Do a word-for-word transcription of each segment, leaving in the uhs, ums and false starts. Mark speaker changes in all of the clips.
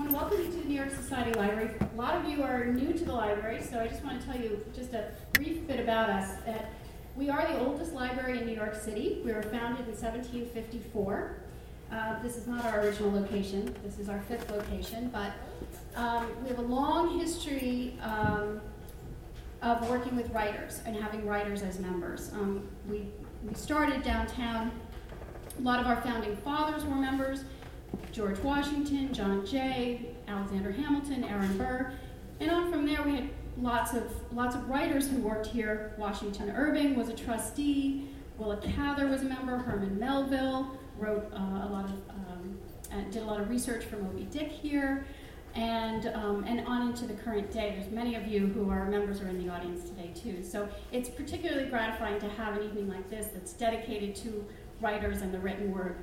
Speaker 1: want to welcome you to the New York Society Library. A lot of you are new to the library, so I just want to tell you just a brief bit about us. Uh, we are the oldest library in New York City. We were founded in seventeen fifty-four. Uh, this is not our original location. This is our fifth location, but um, we have a long history um, of working with writers and having writers as members. Um, we, we started downtown. A lot of our founding fathers were members: George Washington, John Jay, Alexander Hamilton, Aaron Burr, and on from there we had lots of lots of writers who worked here. Washington Irving was a trustee. Willa Cather was a member. Herman Melville wrote uh, a lot of um, and did a lot of research for Moby Dick here, and um, and on into the current day. There's many of you who are members are in the audience today too. So it's particularly gratifying to have an evening like this that's dedicated to writers and the written word.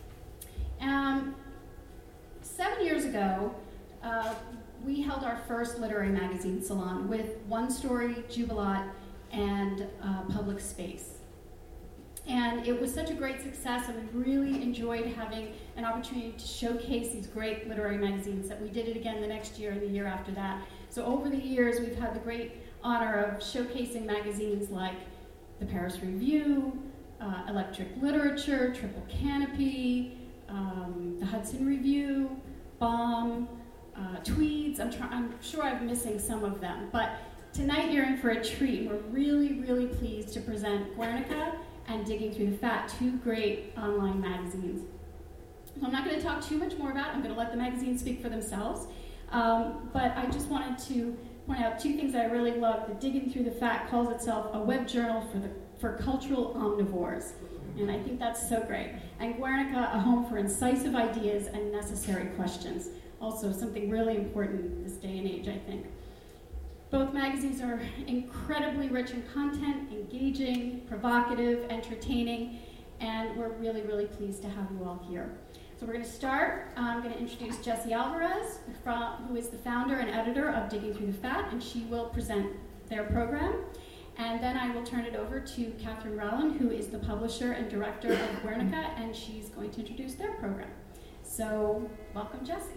Speaker 1: Um, seven years ago, uh, we held our first literary magazine salon with One Story, Jubilat, and uh, Public Space. And it was such a great success, and we really enjoyed having an opportunity to showcase these great literary magazines. That we did it again the next year and the year after that. So over the years, we've had the great honor of showcasing magazines like the Paris Review, uh, Electric Literature, Triple Canopy, um, the Hudson Review, Bomb, uh, Tweeds. I'm, try- I'm sure I'm missing some of them. But tonight you're in for a treat. We're really, really pleased to present Guernica and Digging Through the Fat, two great online magazines. So I'm not going to talk too much more about it. I'm going to let the magazines speak for themselves. Um, but I just wanted to point out two things that I really love. The Digging Through the Fat calls itself a web journal for the for cultural omnivores. And I think that's so great. And Guernica, a home for incisive ideas and necessary questions. Also something really important this day and age, I think. Both magazines are incredibly rich in content, engaging, provocative, entertaining, and we're really, really pleased to have you all here. So we're going to start. I'm going to introduce Jessie Alvarez, from, who is the founder and editor of Digging Through the Fat, and she will present their program. And then I will turn it over to Catherine Rowland, who is the publisher and director of Guernica, and she's going to introduce their program. So, welcome, Jessie.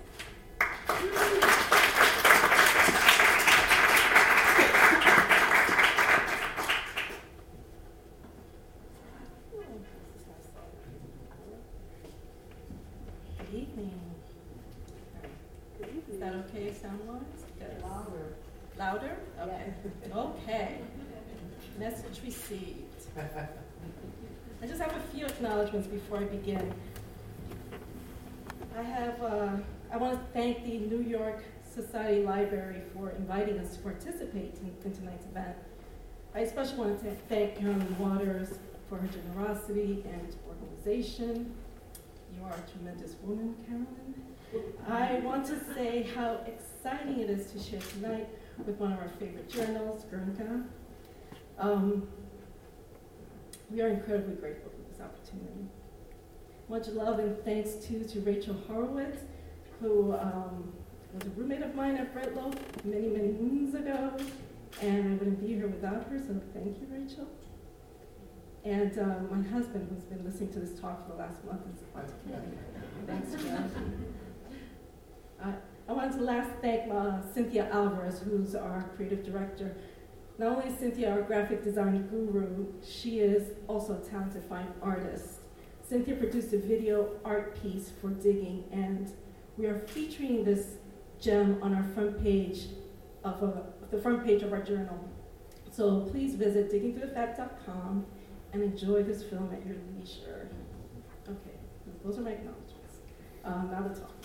Speaker 2: Good evening. Is that okay, sound-wise? Good.
Speaker 3: Louder.
Speaker 2: Louder? Okay.
Speaker 3: Yeah.
Speaker 2: Okay. Message received. I just have a few acknowledgments before I begin. I have, uh, I want to thank the New York Society Library for inviting us to participate in, in tonight's event. I especially want to thank Carolyn Waters for her generosity and organization. You are a tremendous woman, Carolyn. I want to say how exciting it is to share tonight with one of our favorite journals, Guernica. Um, we are incredibly grateful for this opportunity. Much love and thanks too to Rachel Horowitz, who um, was a roommate of mine at Bretlow many, many moons ago, and I wouldn't be here without her, so thank you, Rachel. And uh, my husband, who's been listening to this talk for the last month, is about to come in. Thanks, John. Uh, I wanted to last thank uh, Cynthia Alvarez, who's our creative director. Not only is Cynthia our graphic design guru, she is also a talented fine artist. Cynthia produced a video art piece for Digging, and we are featuring this gem on our front page of a, the front page of our journal. So please visit digging through the fat dot com and enjoy this film at your leisure. Okay, those are my acknowledgments. Um, now the talk.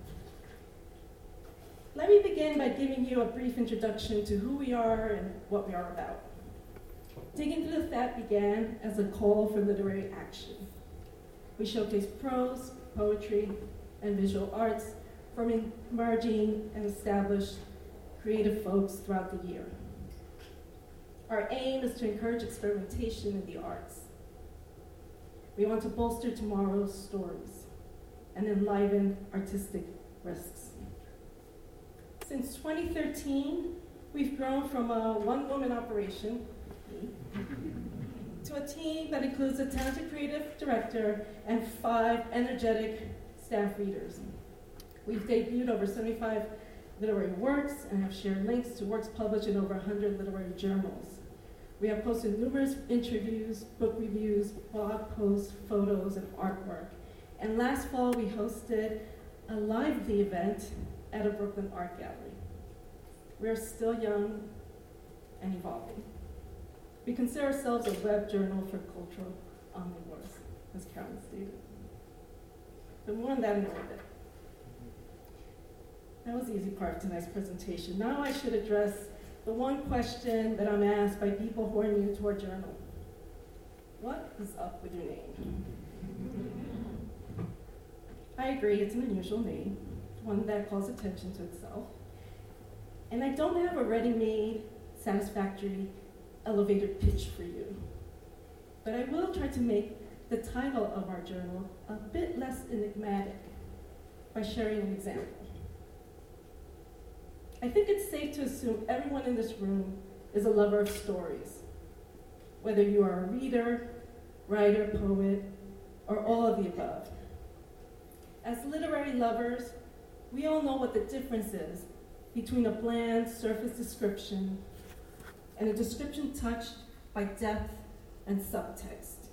Speaker 2: Let me begin by giving you a brief introduction to who we are and what we are about. Digging Through the Fat began as a call for literary action. We showcase prose, poetry, and visual arts from emerging and established creative folks throughout the year. Our aim is to encourage experimentation in the arts. We want to bolster tomorrow's stories and enliven artistic risks. Since twenty thirteen, we've grown from a one-woman operation to a team that includes a talented creative director and five energetic staff readers. We've debuted over seventy-five literary works and have shared links to works published in over one hundred literary journals. We have posted numerous interviews, book reviews, blog posts, photos, and artwork. And last fall, we hosted a lively event at a Brooklyn art gallery. We're still young and evolving. We consider ourselves a web journal for cultural omnivores, as Carolyn stated. But more on that in a little bit. That was the easy part of tonight's presentation. Now I should address the one question that I'm asked by people who are new to our journal. What is up with your name? I agree, it's an unusual name, one that calls attention to itself. And I don't have a ready-made, satisfactory, elevator pitch for you. But I will try to make the title of our journal a bit less enigmatic by sharing an example. I think it's safe to assume everyone in this room is a lover of stories, whether you are a reader, writer, poet, or all of the above. As literary lovers, we all know what the difference is between a bland surface description and a description touched by depth and subtext.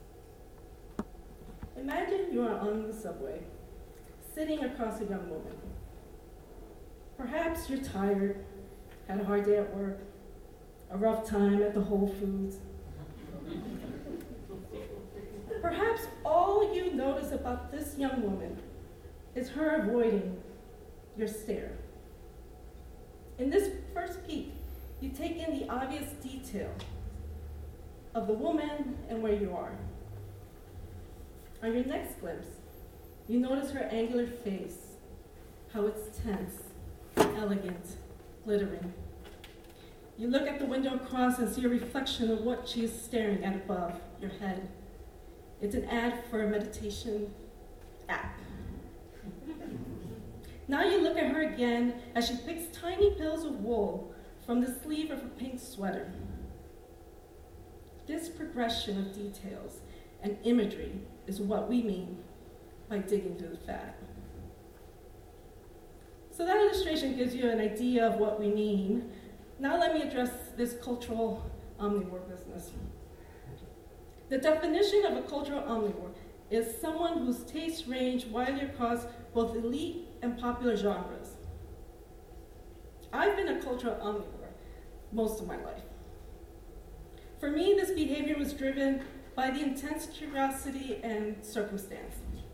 Speaker 2: Imagine you are on the subway, sitting across a young woman. Perhaps you're tired, had a hard day at work, a rough time at the Whole Foods. Perhaps all you notice about this young woman is her avoiding your stare. In this first peek, you take in the obvious detail of the woman and where you are. On your next glimpse, you notice her angular face, how it's tense, elegant, glittering. You look at the window across and see a reflection of what she is staring at above your head. It's an ad for a meditation app. Now you look at her again as she picks tiny pills of wool from the sleeve of a pink sweater. This progression of details and imagery is what we mean by digging through the fat. So that illustration gives you an idea of what we mean. Now let me address this cultural omnivore business. The definition of a cultural omnivore is someone whose tastes range widely across both elite and popular genres. I've been a cultural omnivore most of my life. For me, this behavior was driven by the intense curiosity and circumstance.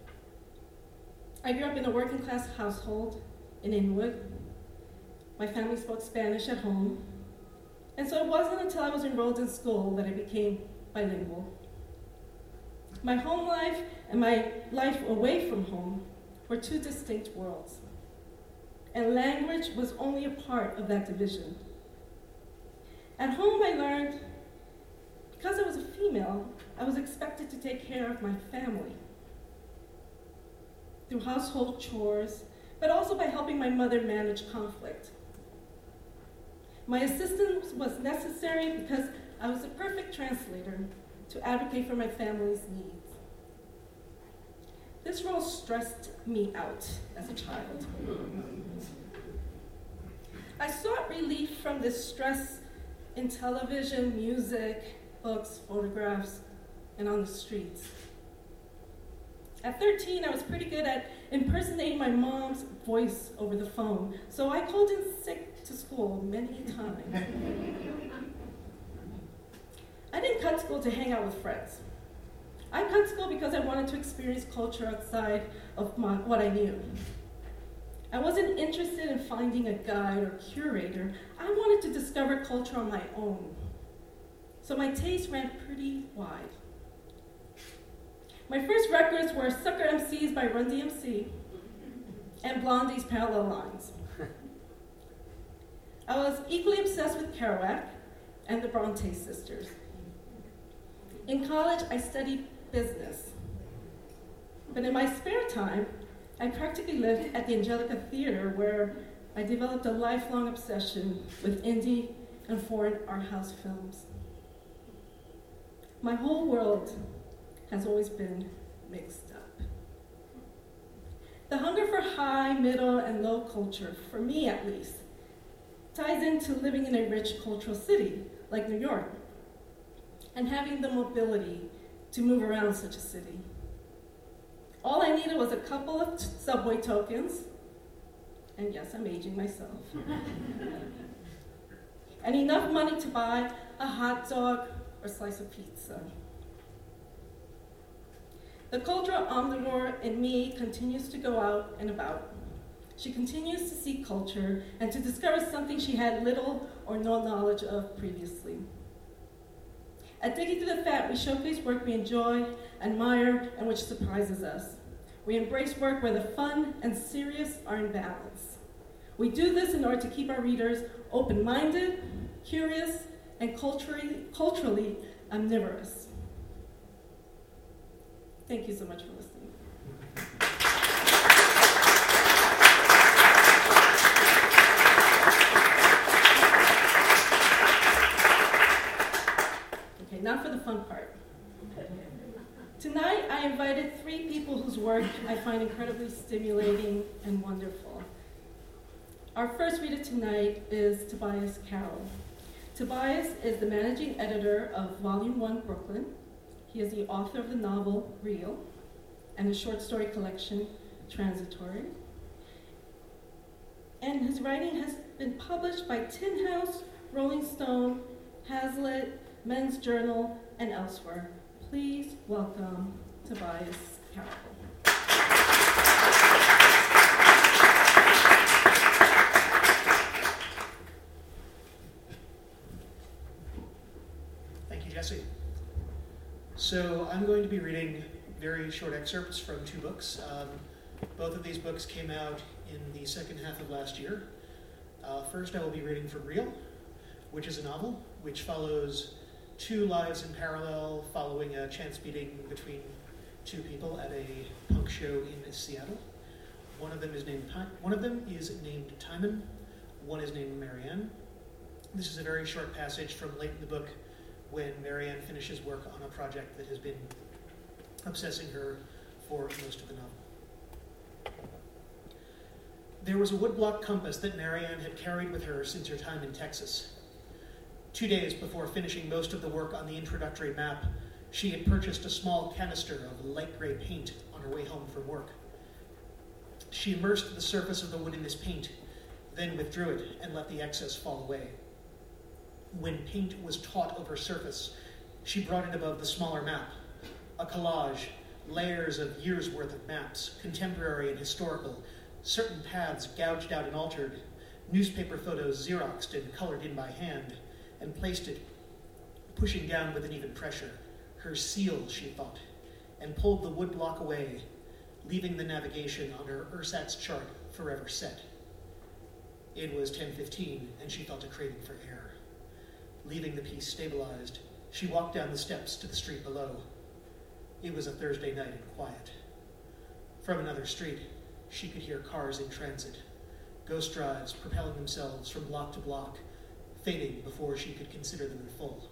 Speaker 2: I grew up in a working class household in Inwood. My family spoke Spanish at home. And so it wasn't until I was enrolled in school that I became bilingual. My home life and my life away from home were two distinct worlds. And language was only a part of that division. At home, I learned, because I was a female, I was expected to take care of my family through household chores, but also by helping my mother manage conflict. My assistance was necessary because I was a perfect translator to advocate for my family's needs. This role stressed me out as a child. I sought relief from this stress in television, music, books, photographs, and on the streets. At thirteen, I was pretty good at impersonating my mom's voice over the phone, so I called in sick to school many times. I didn't cut school to hang out with friends. I cut school because I wanted to experience culture outside of my, what I knew. I wasn't interested in finding a guide or curator. I wanted to discover culture on my own. So my taste ran pretty wide. My first records were Sucker M Cs by Run D M C and Blondie's Parallel Lines. I was equally obsessed with Kerouac and the Bronte sisters. In college, I studied business. But in my spare time, I practically lived at the Angelica Theater, where I developed a lifelong obsession with indie and foreign art house films. My whole world has always been mixed up. The hunger for high, middle, and low culture, for me at least, ties into living in a rich cultural city like New York and having the mobility to move around such a city. All I needed was a couple of t- subway tokens, and yes, I'm aging myself, and enough money to buy a hot dog or slice of pizza. The cultural omnivore in me continues to go out and about. She continues to seek culture and to discover something she had little or no knowledge of previously. At Digging Through the Fat, we showcase work we enjoy, admire, and which surprises us. We embrace work where the fun and serious are in balance. We do this in order to keep our readers open-minded, curious, and culturally, culturally omnivorous. Thank you so much for listening. Okay, now for the fun part. Tonight, I invited three people whose work I find incredibly stimulating and wonderful. Our first reader tonight is Tobias Carroll. Tobias is the managing editor of Volume one Brooklyn. He is the author of the novel Real and the short story collection Transitory. And his writing has been published by Tin House, Rolling Stone, Hazlitt, Men's Journal, and elsewhere. Please welcome Tobias Carroll.
Speaker 3: Thank you, Jesse. So I'm going to be reading very short excerpts from two books. Um, both of these books came out in the second half of last year. Uh, first, I will be reading from Real, which is a novel which follows two lives in parallel following a chance meeting between two people at a punk show in Seattle. One of them is named one of them is named Timon. One is named Marianne. This is a very short passage from late in the book when Marianne finishes work on a project that has been obsessing her for most of the novel. There was a woodblock compass that Marianne had carried with her since her time in Texas. Two days before finishing most of the work on the introductory map, she had purchased a small canister of light gray paint on her way home from work. She immersed the surface of the wood in this paint, then withdrew it and let the excess fall away. When paint was taut over surface, she brought it above the smaller map, a collage, layers of years' worth of maps, contemporary and historical, certain paths gouged out and altered, newspaper photos Xeroxed and colored in by hand, and placed it, pushing down with an even pressure, her seal, she thought, and pulled the wood block away, leaving the navigation on her ersatz chart forever set. It was ten fifteen, and she felt a craving for air. Leaving the piece stabilized, she walked down the steps to the street below. It was a Thursday night and quiet. From another street, she could hear cars in transit, ghost drives propelling themselves from block to block, fading before she could consider them in full.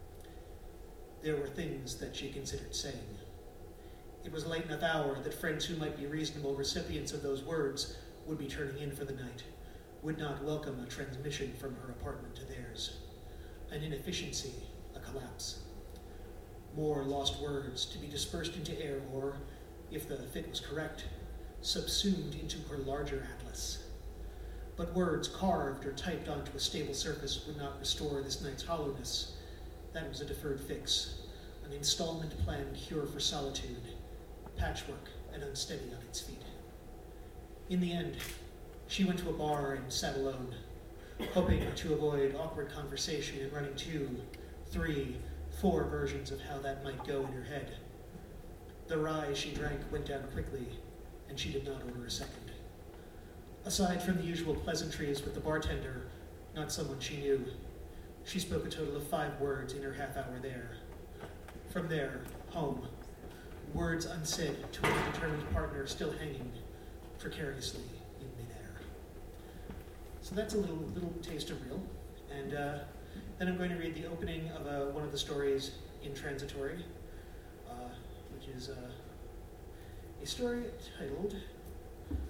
Speaker 3: There were things that she considered saying. It was a late enough hour that friends who might be reasonable recipients of those words would be turning in for the night, would not welcome a transmission from her apartment to theirs. An inefficiency, a collapse. More lost words to be dispersed into air or, if the fit was correct, subsumed into her larger atlas. But words carved or typed onto a stable surface would not restore this night's hollowness. That was a deferred fix, an installment planned cure for solitude, patchwork and unsteady on its feet. In the end, she went to a bar and sat alone, hoping to avoid awkward conversation and running two, three, four versions of how that might go in her head. The rye she drank went down quickly, and she did not order a second. Aside from the usual pleasantries with the bartender, not someone she knew, she spoke a total of five words in her half hour there. From there, home, words unsaid to an undetermined partner still hanging precariously in midair. So that's a little little taste of Real. And uh, then I'm going to read the opening of uh, one of the stories in Transitory, uh, which is uh, a story titled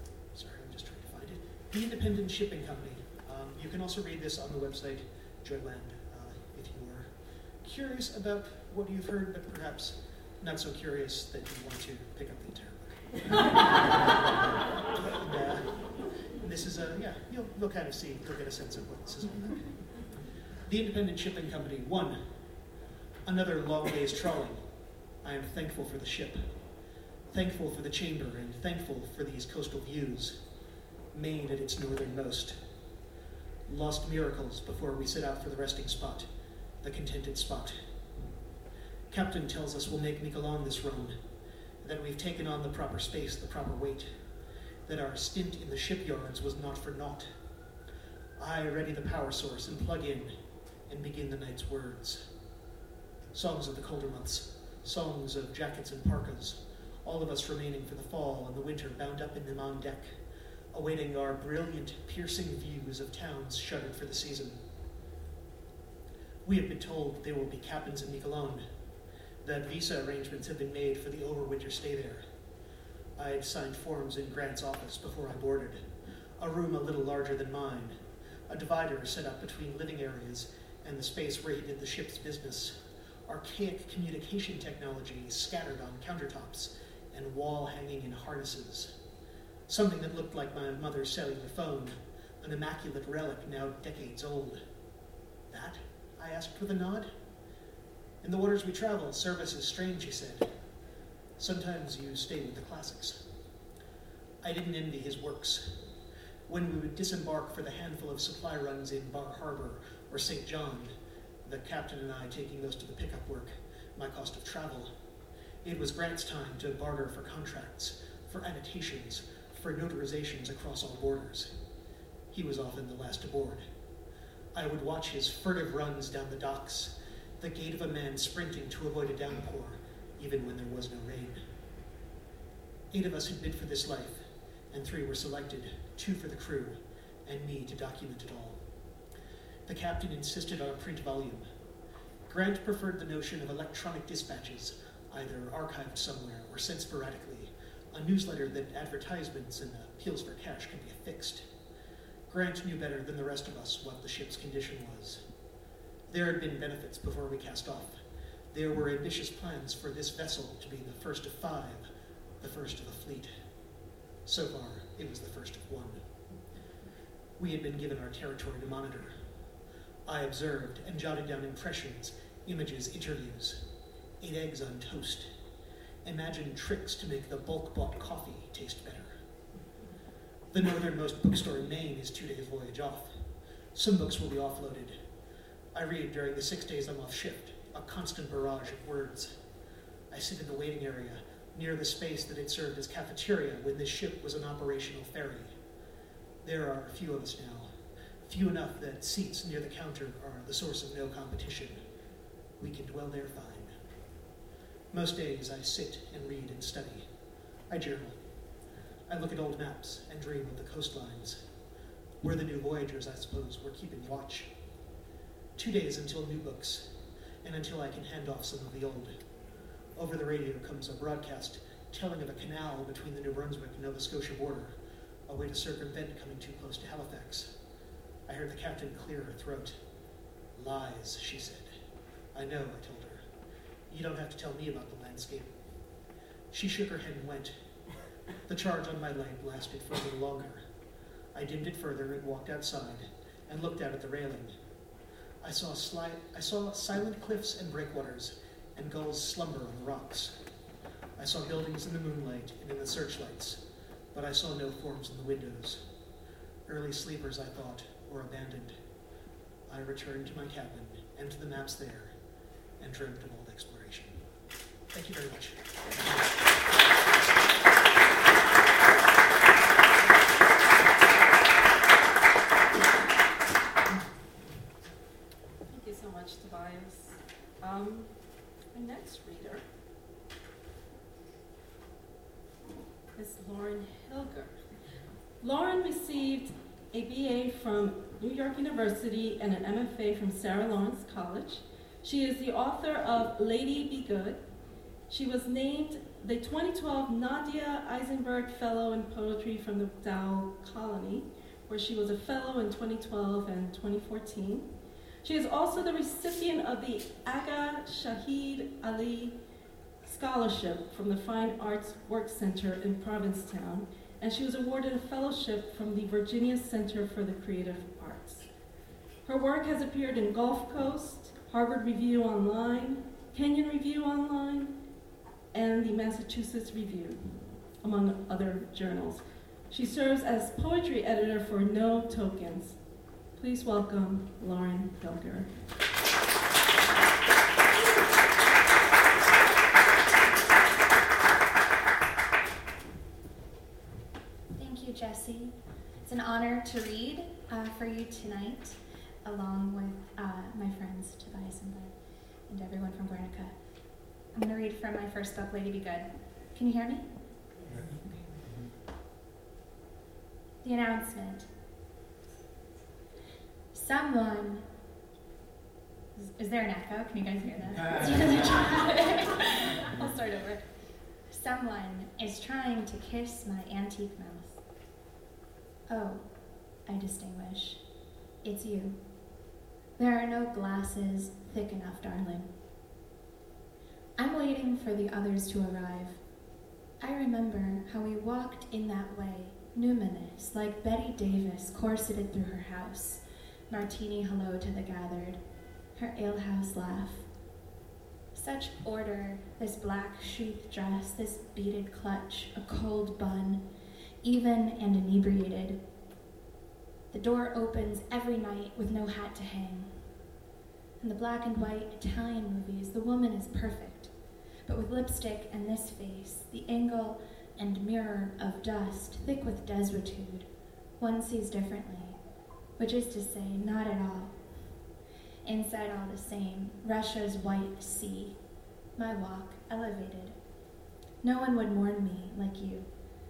Speaker 3: The Independent Shipping Company. Um, you can also read this on the website Joyland uh, if you are curious about what you've heard, but perhaps not so curious that you want to pick up the entire book. and, uh, and this is a, yeah, you'll, you'll kind of see, you'll get a sense of what this is all about. The Independent Shipping Company. One, another long day's trawling. I am thankful for the ship, thankful for the chamber, and thankful for these coastal views, Maine at its northernmost. Lost miracles before we set out for the resting spot, the contented spot. Captain tells us we'll make Miquelon this run, that we've taken on the proper space, the proper weight, that our stint in the shipyards was not for naught. I ready the power source and plug in and begin the night's words. Songs of the colder months, songs of jackets and parkas, all of us remaining for the fall and the winter bound up in them on deck, awaiting our brilliant, piercing views of towns shuttered for the season. We have been told there will be captains in Miquelon, that visa arrangements have been made for the overwinter stay there. I had signed forms in Grant's office before I boarded, a room a little larger than mine, a divider set up between living areas and the space where he did the ship's business, archaic communication technology scattered on countertops and wall hanging in harnesses. Something that looked like my mother's cellular phone, an immaculate relic now decades old. That? I asked with a nod. In the waters we travel, service is strange, he said. Sometimes you stay with the classics. I didn't envy his works. When we would disembark for the handful of supply runs in Bar Harbor or Saint John, the captain and I taking most of the pickup work, my cost of travel, it was Grant's time to barter for contracts, for annotations, for notarizations across all borders. He was often the last aboard. I would watch his furtive runs down the docks, the gait of a man sprinting to avoid a downpour, even when there was no rain. Eight of us had bid for this life, and three were selected, two for the crew, and me to document it all. The captain insisted on a print volume. Grant preferred the notion of electronic dispatches, either archived somewhere or sent sporadically, a newsletter that advertisements and appeals for cash could be affixed. Grant knew better than the rest of us what the ship's condition was. There had been benefits before we cast off. There were ambitious plans for this vessel to be the first of five, the first of a fleet. So far, it was the first of one. We had been given our territory to monitor. I observed and jotted down impressions, images, interviews. Ate eggs on toast. Imagined tricks to make the bulk-bought coffee taste better. The northernmost bookstore in Maine is two days' voyage off. Some books will be offloaded. I read during the six days I'm off shift, a constant barrage of words. I sit in the waiting area, near the space that had served as cafeteria when this ship was an operational ferry. There are a few of us now, few enough that seats near the counter are the source of no competition. We can dwell there fine. Most days I sit and read and study. I journal. I look at old maps and dream of the coastlines. We're the new voyagers, I suppose. We're keeping watch. Two days until new books, and until I can hand off some of the old. Over the radio comes a broadcast telling of a canal between the New Brunswick and Nova Scotia border, a way to circumvent coming too close to Halifax. I heard the captain clear her throat. Lies, she said. I know, I told her. You don't have to tell me about the landscape. She shook her head and went. The charge on my lamp lasted for a little longer. I dimmed it further and walked outside and looked out at the railing. I saw, sli- I saw silent cliffs and breakwaters and gulls slumber on the rocks. I saw buildings in the moonlight and in the searchlights, but I saw no forms in the windows. Early sleepers, I thought, were abandoned. I returned to my cabin and to the maps there and dreamt of old exploration. Thank you very much.
Speaker 2: Thank you so much, Tobias. Um, our next reader is Lauren Hilger. Lauren received a B A from New York University and an M F A from Sarah Lawrence College. She is the author of Lady Be Good. She was named the twenty twelve Nadia Eisenberg Fellow in Poetry from the Dowell Colony, where she was a fellow in twenty twelve and twenty fourteen. She is also the recipient of the Aga Shahid Ali Scholarship from the Fine Arts Work Center in Provincetown, and she was awarded a fellowship from the Virginia Center for the Creative Arts. Her work has appeared in Gulf Coast, Harvard Review Online, Kenyon Review Online, and the Massachusetts Review, among other journals. She serves as poetry editor for No Tokens. Please welcome Lauren Hilger.
Speaker 4: Thank you, Jessie. It's an honor to read uh, for you tonight, along with uh, my friends Tobias and Bud, and everyone from Guernica. I'm going to read from my first book, Lady Be Good. Can you hear me? Okay. The announcement. Someone, is, is there an echo? Can you guys hear that? I'll start over. Someone is trying to kiss my antique mouth. Oh, I distinguish. It's you. There are no glasses thick enough, darling. I'm waiting for the others to arrive. I remember how we walked in that way, numinous, like Betty Davis corseted through her house. Martini hello to the gathered, her alehouse laugh. Such order, this black sheath dress, this beaded clutch, a cold bun, even and inebriated. The door opens every night with no hat to hang. In the black and white Italian movies, the woman is perfect, but with lipstick and this face, the angle and mirror of dust, thick with desuetude, one sees differently, which is to say, not at all. Inside all the same, Russia's white sea, my walk elevated. No one would mourn me like you.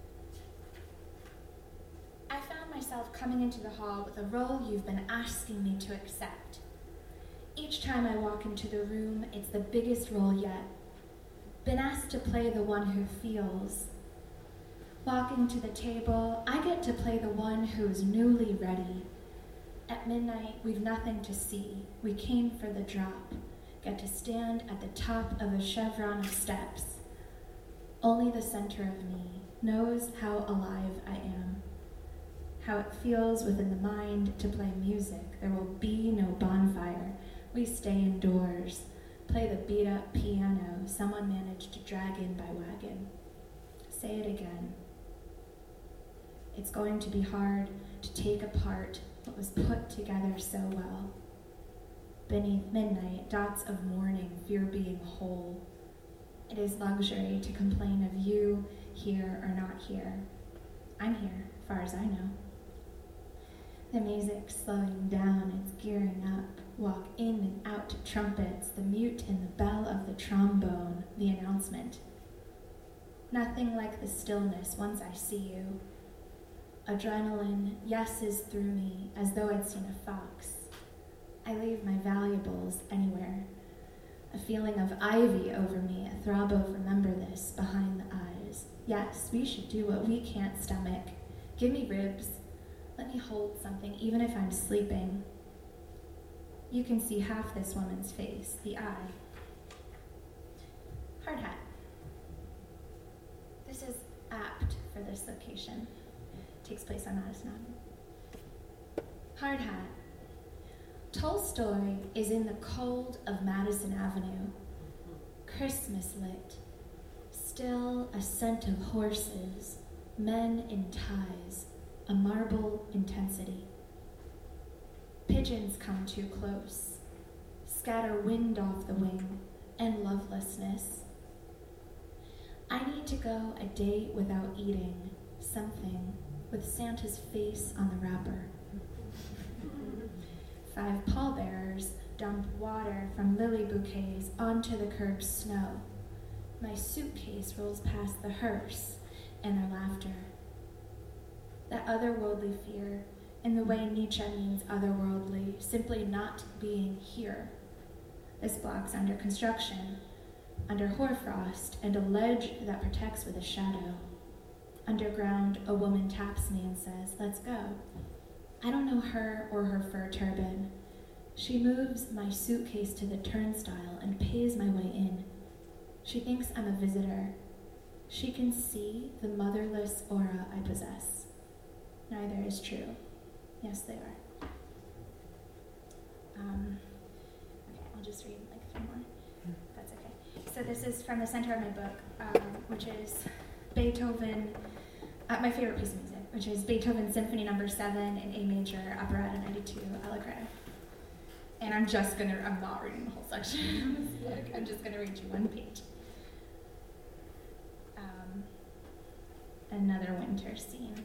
Speaker 4: I found myself coming into the hall with a role you've been asking me to accept. Each time I walk into the room, it's the biggest role yet. Been asked to play the one who feels. Walking to the table, I get to play the one who's newly ready. At midnight, we've nothing to see. We came for the drop. Get to stand at the top of a chevron of steps. Only the center of me knows how alive I am. How it feels within the mind to play music. There will be no bonfire. We stay indoors. Play the beat-up piano someone managed to drag in by wagon. Say it again. It's going to be hard to take apart what was put together so well. Beneath midnight, dots of mourning fear being whole. It is luxury to complain of you here or not here. I'm here, far as I know. The music slowing down, it's gearing up. Walk in and out to trumpets, the mute and the bell of the trombone, the announcement. Nothing like the stillness once I see you. Adrenaline yeses through me as though I'd seen a fox. I leave my valuables anywhere. A feeling of ivy over me, a throb of remember this behind the eyes. Yes, we should do what we can't stomach. Give me ribs. Let me hold something, even if I'm sleeping. You can see half this woman's face, the eye. Hard hat. This is apt for this location. It takes place on Madison Avenue. Hard hat. Tolstoy is in the cold of Madison Avenue, Christmas lit, still a scent of horses, men in ties, a marble intensity. Pigeons come too close, scatter wind off the wing, and lovelessness. I need to go a day without eating something with Santa's face on the wrapper. Five pallbearers dump water from lily bouquets onto the curb's snow. My suitcase rolls past the hearse and their laughter. That otherworldly fear, in the way Nietzsche means otherworldly, simply not being here. This block's under construction, under hoarfrost and a ledge that protects with a shadow. Underground, a woman taps me and says, "Let's go." I don't know her or her fur turban. She moves my suitcase to the turnstile and pays my way in. She thinks I'm a visitor. She can see the motherless aura I possess. Neither is true. Yes, they are. Um, okay, I'll just read like three more. That's okay. So this is from the center of my book, um, which is Beethoven, uh, my favorite piece of music, which is Beethoven Symphony Number Seven in A Major, Operetta ninety-two, Allegretto. And I'm just gonna, I'm not reading the whole section of this book. I'm just gonna read you one page. Um, another winter scene.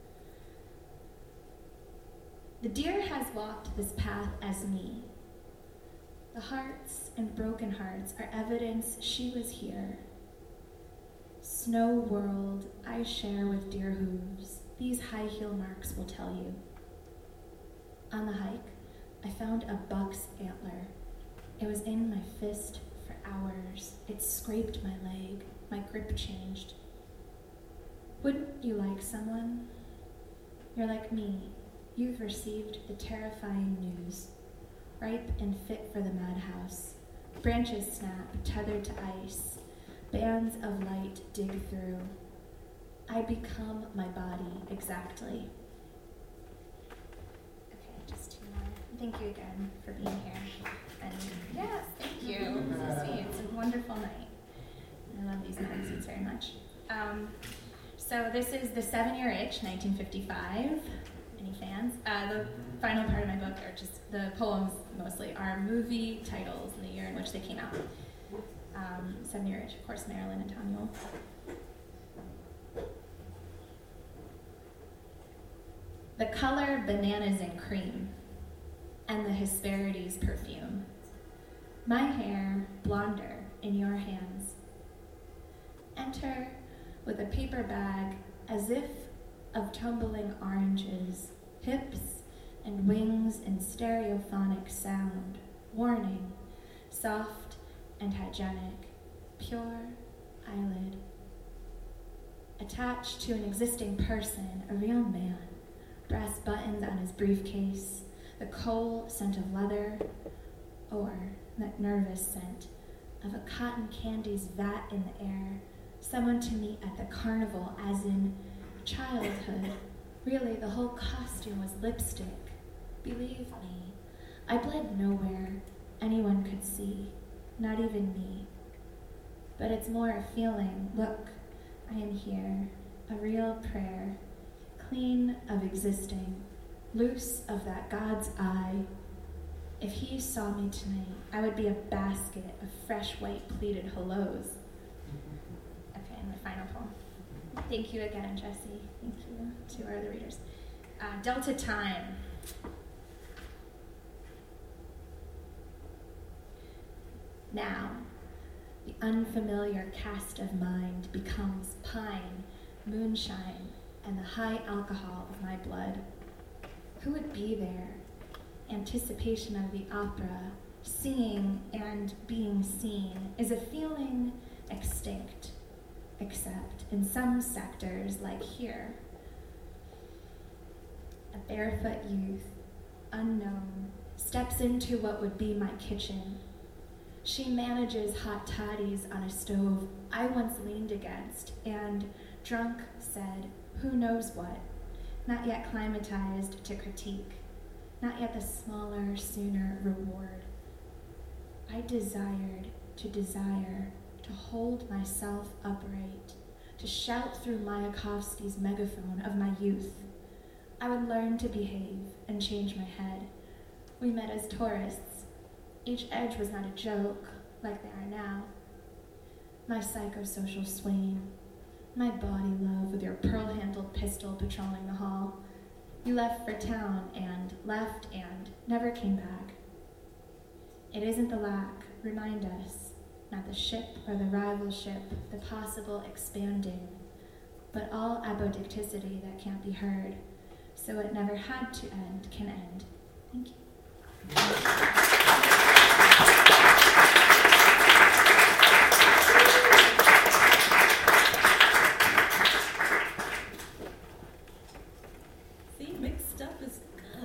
Speaker 4: The deer has walked this path as me. The hearts and broken hearts are evidence she was here. Snow world I share with deer hooves, these high heel marks will tell you. On the hike, I found a buck's antler. It was in my fist for hours. It scraped my leg. My grip changed. Wouldn't you like someone? You're like me. You've received the terrifying news. Ripe and fit for the madhouse. Branches snap, tethered to ice. Bands of light dig through. I become my body exactly. Okay, just two more. Thank you again for being here. And yes, thank you. So sweet. It's a wonderful night. I love these magazines very much. Um, so this is The Seven-Year Itch, nineteen fifty-five. Any fans? Uh, the final part of my book, or just the poems mostly, are movie titles and the year in which they came out. Um, Seven-Year Itch, of course, Marilyn and Tommy Wolfe. The color bananas and cream, and the Hesperides perfume. My hair blonder in your hands. Enter with a paper bag as if of tumbling oranges, hips and wings in stereophonic sound, warning, soft and hygienic, pure eyelid. Attached to an existing person, a real man, brass buttons on his briefcase, the coal scent of leather, or that nervous scent of a cotton candy's vat in the air, someone to meet at the carnival as in childhood. Really, the whole costume was lipstick. Believe me, I bled nowhere anyone could see, not even me. But it's more a feeling. Look, I am here, a real prayer, clean of existing, loose of that God's eye. If he saw me tonight, I would be a basket of fresh white pleated hellos. Okay, and my final poem. Thank you again, Jesse. Thank you to our other readers. Uh, Delta Time. Now, the unfamiliar cast of mind becomes pine, moonshine, and the high alcohol of my blood. Who would be there? Anticipation of the opera, seeing and being seen, is a feeling extinct, except in some sectors, like here. A barefoot youth, unknown, steps into what would be my kitchen. She manages hot toddies on a stove I once leaned against and, drunk, said, who knows what, not yet climatized to critique, not yet the smaller, sooner reward. I desired to desire, to hold myself upright, to shout through Mayakovsky's megaphone of my youth. I would learn to behave and change my head. We met as tourists. Each edge was not a joke, like they are now. My psychosocial swain, my body love with your pearl-handled pistol patrolling the hall. You left for town and left and never came back. It isn't the lack, remind us, not the ship or the rival ship, the possible expanding, but all apodicticity that can't be heard, so it never had to end can end. Thank you.
Speaker 2: See, mixed up is good.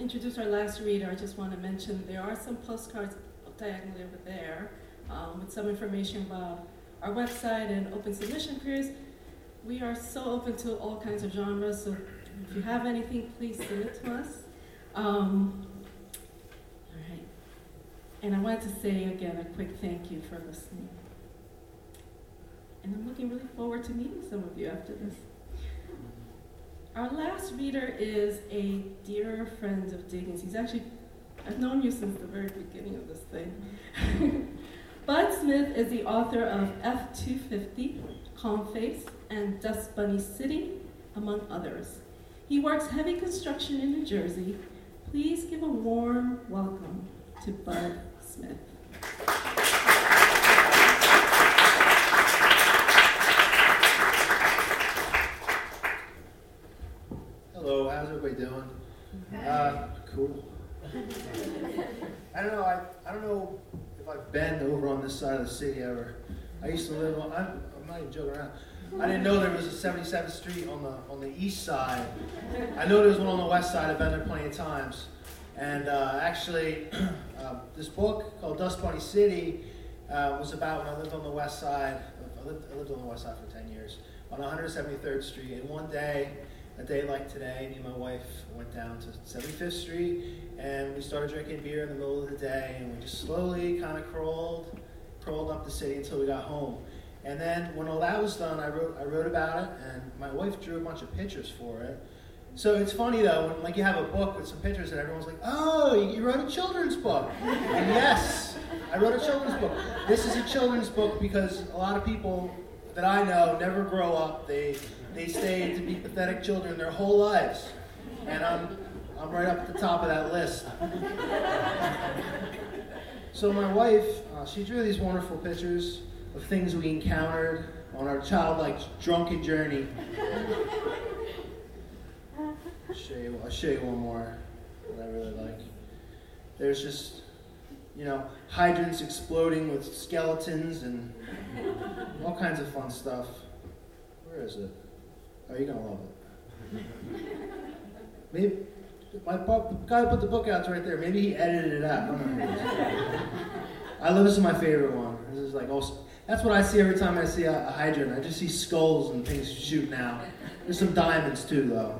Speaker 2: introduce our last reader, I just want to mention there are some postcards diagonally over there um, with some information about our website and open submission periods. We are so open to all kinds of genres, so if you have anything, please send it to us. Um, all right. And I wanted to say again a quick thank you for listening. And I'm looking really forward to meeting some of you after this. Our last reader is a dear friend of Diggins. He's actually, I've known you since the very beginning of this thing. Bud Smith is the author of F two fifty, Calm Face, and Dust Bunny City, among others. He works heavy construction in New Jersey. Please give a warm welcome to Bud Smith.
Speaker 5: Hello, how's everybody doing? Uh, cool. I don't know. I, I don't know if I've been over on this side of the city ever. I used to live on. I'm, I'm not even joking around. I didn't know there was a seventy-seventh Street on the on the east side. I know there's one on the west side. I've been there plenty of times. And uh, actually, uh, this book called Dust Bunny City uh, was about when I lived on the west side. I lived, I lived on the west side for ten years on one hundred seventy-third Street. And one day, a day like today, me and my wife went down to seventy-fifth Street and we started drinking beer in the middle of the day, and we just slowly kind of crawled, crawled up the city until we got home. And then when all that was done, I wrote, I wrote about it, and my wife drew a bunch of pictures for it. So it's funny though, when like you have a book with some pictures and everyone's like, "Oh, you wrote a children's book." And yes, I wrote a children's book. This is a children's book because a lot of people that I know never grow up. They they stay to be pathetic children their whole lives. And I'm I'm right up at the top of that list. So my wife, uh, she drew these wonderful pictures of things we encountered on our childlike drunken journey. I'll show you, I'll show you one more that I really like. There's just, you know, hydrants exploding with skeletons and all kinds of fun stuff. Where is it? Oh, you're gonna love it. Maybe my the guy who put the book out is right there. Maybe he edited it out. I don't know. I love this is my favorite one. This is like also. That's what I see every time I see a, a hydrant. I just see skulls and things shooting out. There's some diamonds too, though.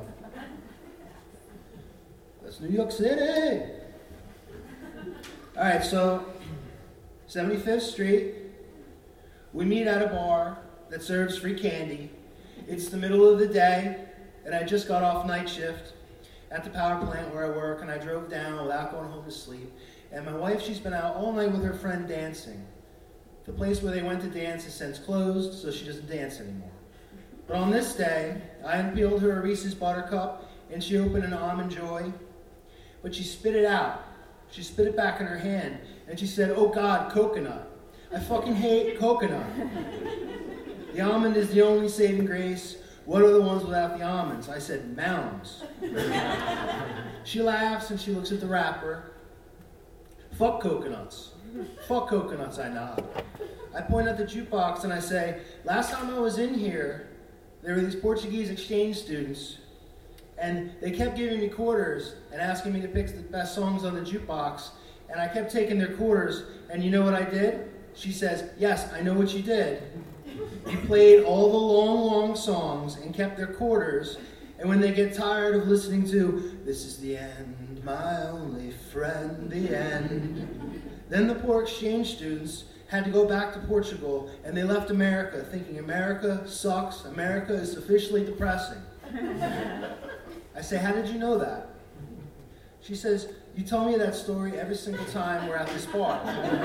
Speaker 5: That's New York City. All right, so seventy-fifth Street. We meet at a bar that serves free candy. It's the middle of the day, and I just got off night shift at the power plant where I work, and I drove down without going home to sleep. And my wife, she's been out all night with her friend dancing. The place where they went to dance is since closed, so she doesn't dance anymore. But on this day, I unpeeled her a Reese's Buttercup, and she opened an Almond Joy, but she spit it out. She spit it back in her hand, and she said, "Oh God, coconut. I fucking hate coconut. The almond is the only saving grace. What are the ones without the almonds?" I said, "Mounds." She laughs, and she looks at the wrapper. "Fuck coconuts. Fuck coconuts," I nod. I point at the jukebox and I say, "Last time I was in here, there were these Portuguese exchange students, and they kept giving me quarters and asking me to pick the best songs on the jukebox, and I kept taking their quarters, and you know what I did?" She says, "Yes, I know what you did. You played all the long, long songs and kept their quarters, and when they get tired of listening to 'This is the end, my only friend, the end,' then the poor exchange students had to go back to Portugal, and they left America thinking America sucks, America is officially depressing." I say, "How did you know that?" She says, "You tell me that story every single time we're at this bar."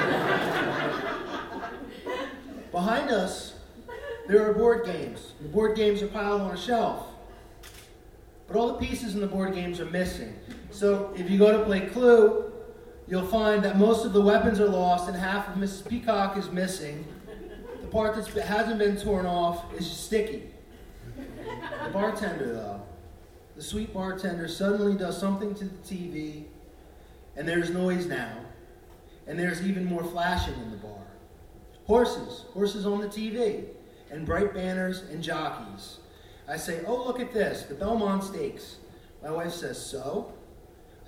Speaker 5: Behind us, there are board games. The board games are piled on a shelf. But all the pieces in the board games are missing. So if you go to play Clue, you'll find that most of the weapons are lost and half of Missus Peacock is missing. The part that hasn't been torn off is sticky. The bartender, though, the sweet bartender suddenly does something to the T V, and there's noise now, and there's even more flashing in the bar. Horses, horses on the T V, and bright banners and jockeys. I say, "Oh, look at this, the Belmont Stakes." My wife says, "So?"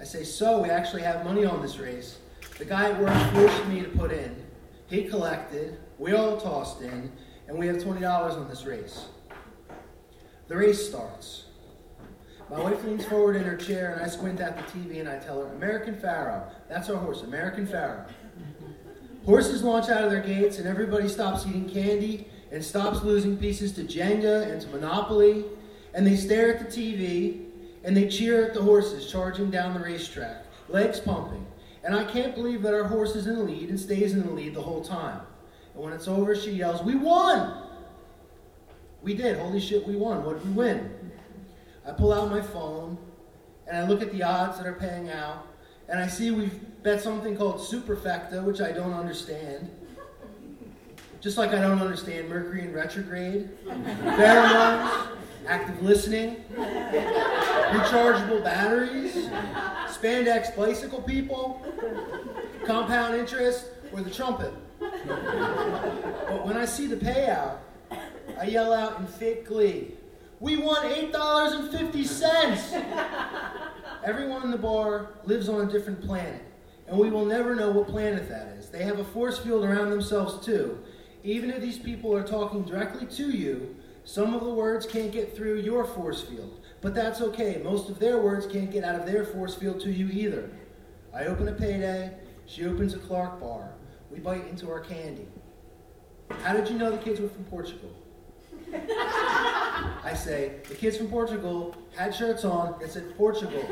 Speaker 5: I say, so we actually have money on this race. The guy at work forced me to put in. He collected, we all tossed in, and we have twenty dollars on this race. The race starts. My wife leans forward in her chair, and I squint at the T V, and I tell her, American Pharaoh. That's our horse, American Pharaoh. Horses launch out of their gates, and everybody stops eating candy and stops losing pieces to Jenga and to Monopoly, and they stare at the T V, and they cheer at the horses charging down the racetrack, legs pumping. And I can't believe that our horse is in the lead and stays in the lead the whole time. And when it's over, she yells, we won! We did. Holy shit, we won. What did we win? I pull out my phone, and I look at the odds that are paying out, and I see we've bet something called Superfecta, which I don't understand. Just like I don't understand Mercury in retrograde, pheromones, active listening, rechargeable batteries, spandex bicycle people, compound interest, or the trumpet. But when I see the payout, I yell out in fake glee, we won eight dollars and fifty cents! Everyone in the bar lives on a different planet, and we will never know what planet that is. They have a force field around themselves too. Even if these people are talking directly to you, some of the words can't get through your force field. But that's okay. Most of their words can't get out of their force field to you either. I open a Payday. She opens a Clark bar. We bite into our candy. How did you know the kids were from Portugal? I say, the kids from Portugal had shirts on that said Portugal.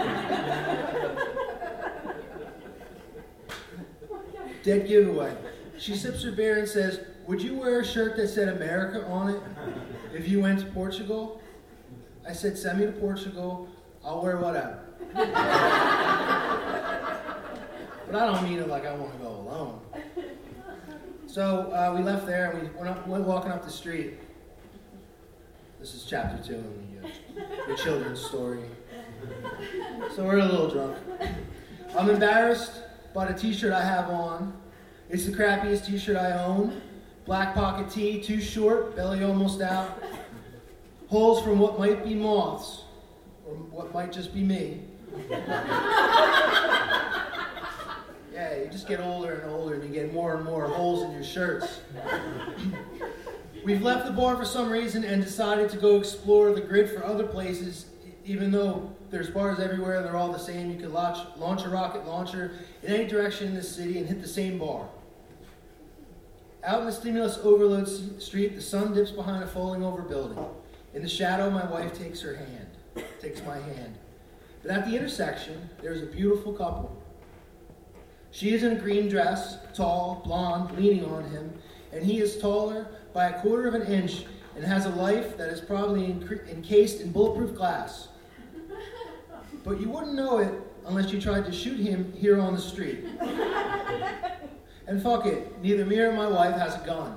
Speaker 5: Dead giveaway. She sips her beer and says, would you wear a shirt that said America on it if you went to Portugal? I said, send me to Portugal. I'll wear whatever. But I don't mean it like I want to go alone. So uh, we left there and we went, up, went walking up the street. This is chapter two in the, uh, the children's story. So we're a little drunk. I'm embarrassed by the t-shirt I have on. It's the crappiest t-shirt I own. Black pocket tee, too short, belly almost out. Holes from what might be moths, or what might just be me. Yeah, you just get older and older and you get more and more holes in your shirts. We've left the bar for some reason and decided to go explore the grid for other places, even though there's bars everywhere and they're all the same. You could launch, launch a rocket launcher in any direction in this city and hit the same bar. Out in the stimulus overload street, the sun dips behind a falling over building. In the shadow, my wife takes her hand, takes my hand. But at the intersection, there's a beautiful couple. She is in a green dress, tall, blonde, leaning on him, and he is taller by a quarter of an inch and has a life that is probably enc- encased in bulletproof glass. But you wouldn't know it unless you tried to shoot him here on the street. And fuck it, neither me or my wife has a gun.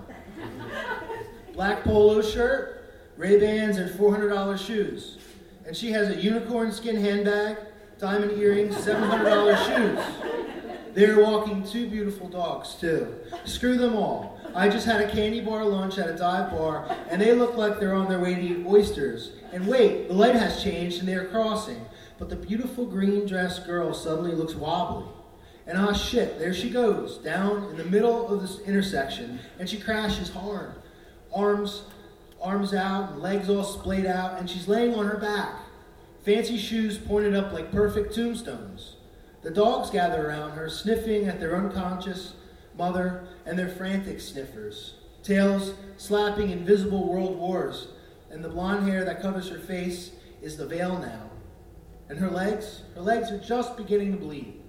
Speaker 5: Black polo shirt, Ray-Bans, and four hundred dollars shoes. And she has a unicorn skin handbag, diamond earrings, seven hundred dollars shoes. They're walking two beautiful dogs, too. Screw them all. I just had a candy bar lunch at a dive bar, and they look like they're on their way to eat oysters. And wait, the light has changed, and they are crossing. But the beautiful green-dressed girl suddenly looks wobbly. And ah shit, there she goes, down in the middle of this intersection, and she crashes hard. Arms, arms out, legs all splayed out, and she's laying on her back. Fancy shoes pointed up like perfect tombstones. The dogs gather around her, sniffing at their unconscious mother and their frantic sniffers. Tails slapping invisible world wars, and the blonde hair that covers her face is the veil now. And her legs, her legs are just beginning to bleed.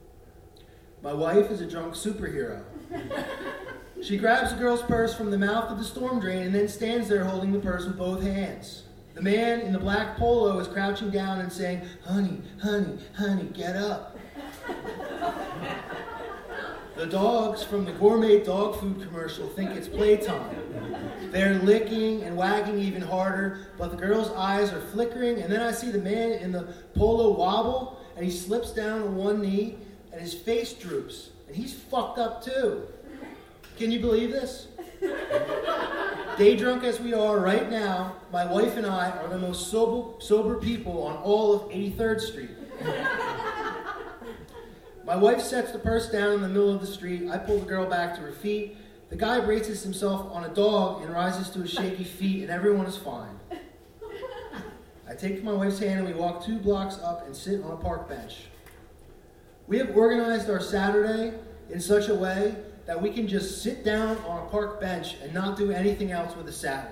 Speaker 5: My wife is a drunk superhero. She grabs the girl's purse from the mouth of the storm drain and then stands there holding the purse with both hands. The man in the black polo is crouching down and saying, honey, honey, honey, get up. The dogs from the gourmet dog food commercial think it's playtime. They're licking and wagging even harder, but the girl's eyes are flickering, and then I see the man in the polo wobble, and he slips down on one knee, and his face droops, and he's fucked up too. Can you believe this? Day drunk as we are right now, my wife and I are the most sober, sober people on all of eighty-third Street. My wife sets the purse down in the middle of the street. I pull the girl back to her feet. The guy braces himself on a dog and rises to his shaky feet, and everyone is fine. I take my wife's hand and we walk two blocks up and sit on a park bench. We have organized our Saturday in such a way that we can just sit down on a park bench and not do anything else with a Saturday.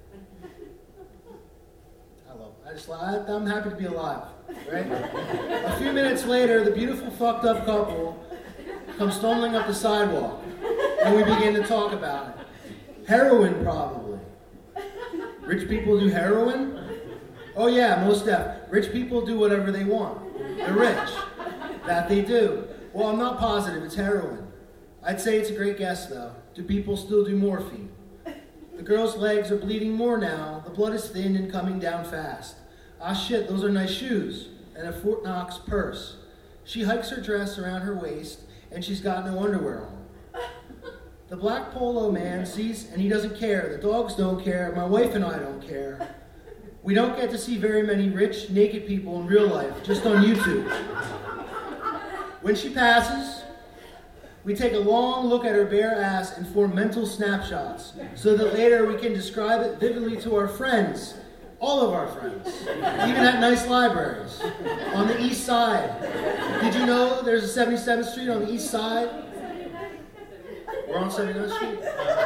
Speaker 5: I love it. I just, I, I'm happy to be alive, right? A few minutes later, the beautiful fucked up couple comes stumbling up the sidewalk, and we begin to talk about it. Heroin, probably. Rich people do heroin? Oh yeah, most def. Rich people do whatever they want. They're rich. That they do. Well, I'm not positive it's heroin. I'd say it's a great guess, though. Do people still do morphine? The girl's legs are bleeding more now. The blood is thin and coming down fast. Ah shit, those are nice shoes. And a Fort Knox purse. She hikes her dress around her waist, and she's got no underwear on. The black polo man sees, and he doesn't care. The dogs don't care. My wife and I don't care. We don't get to see very many rich, naked people in real life, just on YouTube. When she passes, we take a long look at her bare ass and form mental snapshots so that later we can describe it vividly to our friends, all of our friends, even at nice libraries, on the east side. Did you know there's a seventy-seventh Street on the east side? We're on seventy-ninth Street?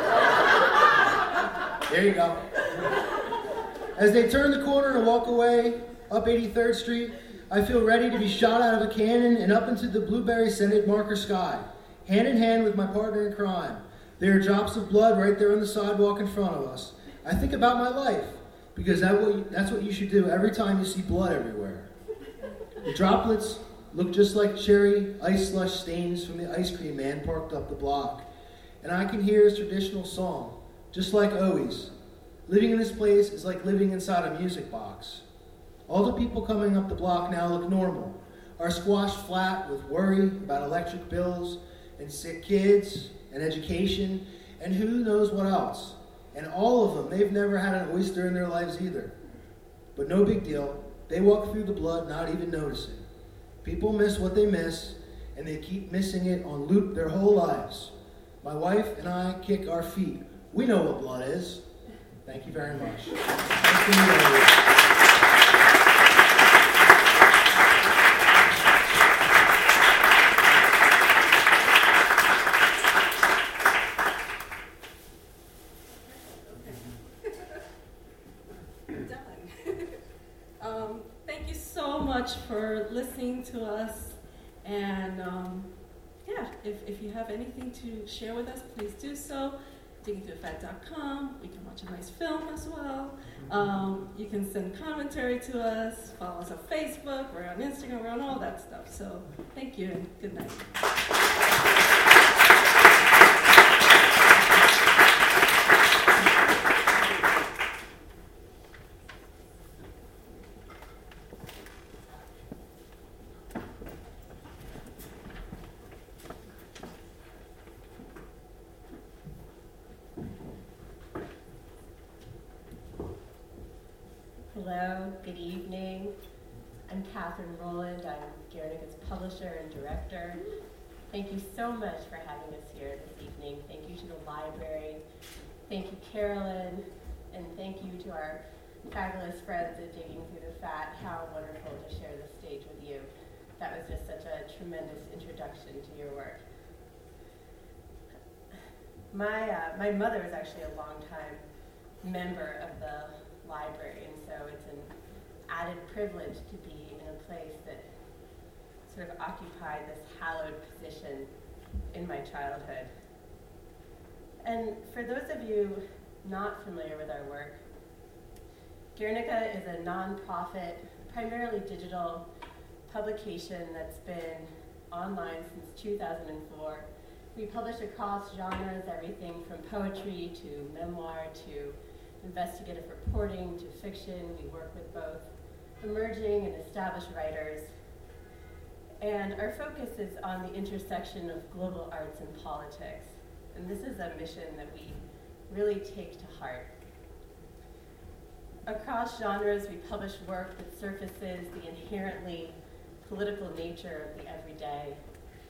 Speaker 5: There you go. As they turn the corner and walk away up eighty-third Street, I feel ready to be shot out of a cannon and up into the blueberry-scented marker sky, hand in hand with my partner in crime. There are drops of blood right there on the sidewalk in front of us. I think about my life, because that what you, that's what you should do every time you see blood everywhere. The droplets look just like cherry ice slush stains from the ice cream man parked up the block. And I can hear his traditional song, just like always. Living in this place is like living inside a music box. All the people coming up the block now look normal, are squashed flat with worry about electric bills and sick kids and education and who knows what else. And all of them, they've never had an oyster in their lives either. But no big deal. They walk through the blood not even noticing. People miss what they miss, and they keep missing it on loop their whole lives. My wife and I kick our feet. We know what blood is. Thank you very much. Nice to meet everyone.
Speaker 2: um, thank you so much for listening to us. And um, yeah, if, if you have anything to share with us, please do so. digging through the fat dot com. We can watch a nice film as well. Um, you can send commentary to us, follow us on Facebook, we're on Instagram, we're on all that stuff. So thank you and good night.
Speaker 6: Hello, good evening. I'm Catherine Rowland. I'm Guernica's publisher and director. Thank you so much for having us here this evening. Thank you to the library. Thank you, Carolyn. And thank you to our fabulous friends at Digging Through the Fat. How wonderful to share the stage with you. That was just such a tremendous introduction to your work. My, uh, my mother was actually a longtime member of the library, and so it's an added privilege to be in a place that sort of occupied this hallowed position in my childhood. And for those of you not familiar with our work, Guernica is a nonprofit, primarily digital publication that's been online since two thousand four. We publish across genres, everything from poetry to memoir to investigative reporting to fiction. We work with both emerging and established writers. And our focus is on the intersection of global arts and politics. And this is a mission that we really take to heart. Across genres, we publish work that surfaces the inherently political nature of the everyday,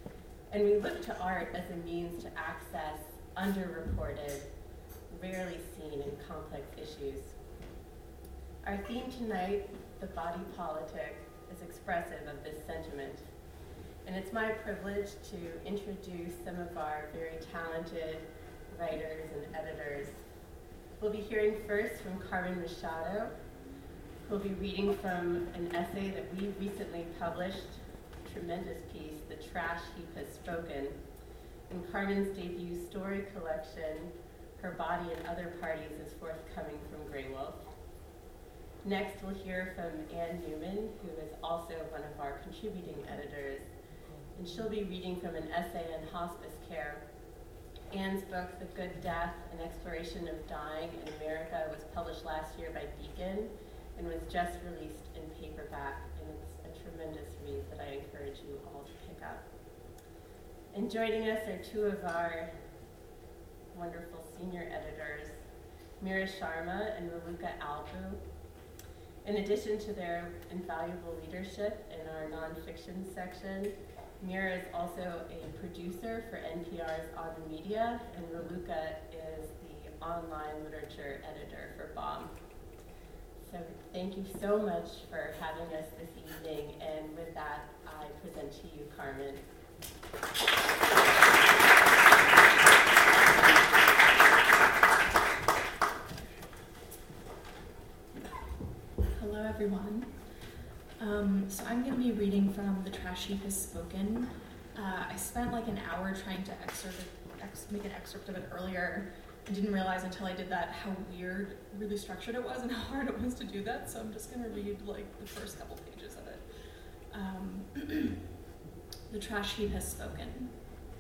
Speaker 6: And we look to art as a means to access underreported, rarely seen and complex issues. Our theme tonight, the body politic, is expressive of this sentiment. And it's my privilege to introduce some of our very talented writers and editors. We'll be hearing first from Carmen Machado, who'll be reading from an essay that we recently published, a tremendous piece, The Trash Heap Has Spoken, in Carmen's debut story collection, Her Body and Other Parties, is forthcoming from Grey Wolf. Next, we'll hear from Anne Newman, who is also one of our contributing editors, and she'll be reading from an essay on hospice care. Anne's book, The Good Death, An Exploration of Dying in America, was published last year by Beacon and was just released in paperback, and it's a tremendous read that I encourage you all to pick up. And joining us are two of our wonderful senior editors, Mira Sharma and Raluca Albu. In addition to their invaluable leadership in our nonfiction section, Mira is also a producer for N P R's On the Media, and Raluca is the online literature editor for B O M. So thank you so much for having us this evening, and with that, I present to you Carmen.
Speaker 7: Hello, everyone. Um, so I'm going to be reading from The Trash Heap Has Spoken. Uh, I spent like an hour trying to excerpt it, ex- make an excerpt of it earlier. I didn't realize until I did that how weird, really structured it was and how hard it was to do that. So I'm just going to read like the first couple pages of it. Um, The Trash Heap Has Spoken.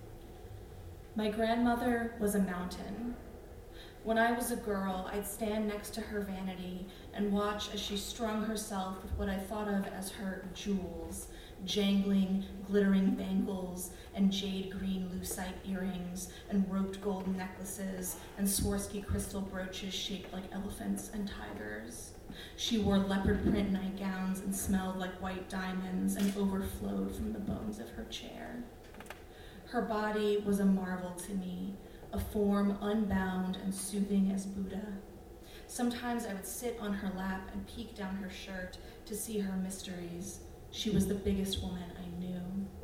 Speaker 7: My grandmother was a mountain. When I was a girl, I'd stand next to her vanity and watch as she strung herself with what I thought of as her jewels, jangling, glittering bangles and jade green lucite earrings and roped gold necklaces and Swarovski crystal brooches shaped like elephants and tigers. She wore leopard print nightgowns and smelled like white diamonds and overflowed from the bones of her chair. Her body was a marvel to me, a form unbound and soothing as Buddha. Sometimes I would sit on her lap and peek down her shirt to see her mysteries. She was the biggest woman I knew.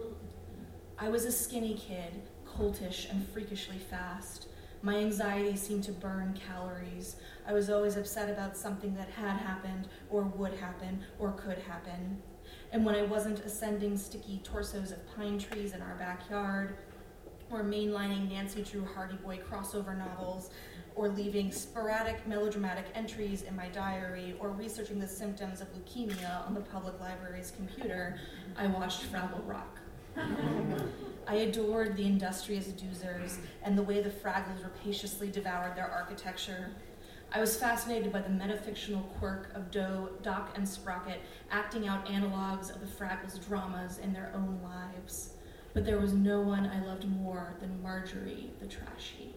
Speaker 7: I was a skinny kid, coltish and freakishly fast. My anxiety seemed to burn calories. I was always upset about something that had happened, or would happen, or could happen. And when I wasn't ascending sticky torsos of pine trees in our backyard, or mainlining Nancy Drew Hardy Boy crossover novels, or leaving sporadic melodramatic entries in my diary, or researching the symptoms of leukemia on the public library's computer, I watched Fraggle Rock. I adored the industrious Doozers and the way the Fraggles rapaciously devoured their architecture. I was fascinated by the metafictional quirk of Do, Doc, and Sprocket acting out analogs of the Fraggles' dramas in their own lives. But there was no one I loved more than Marjorie the Trash Heap.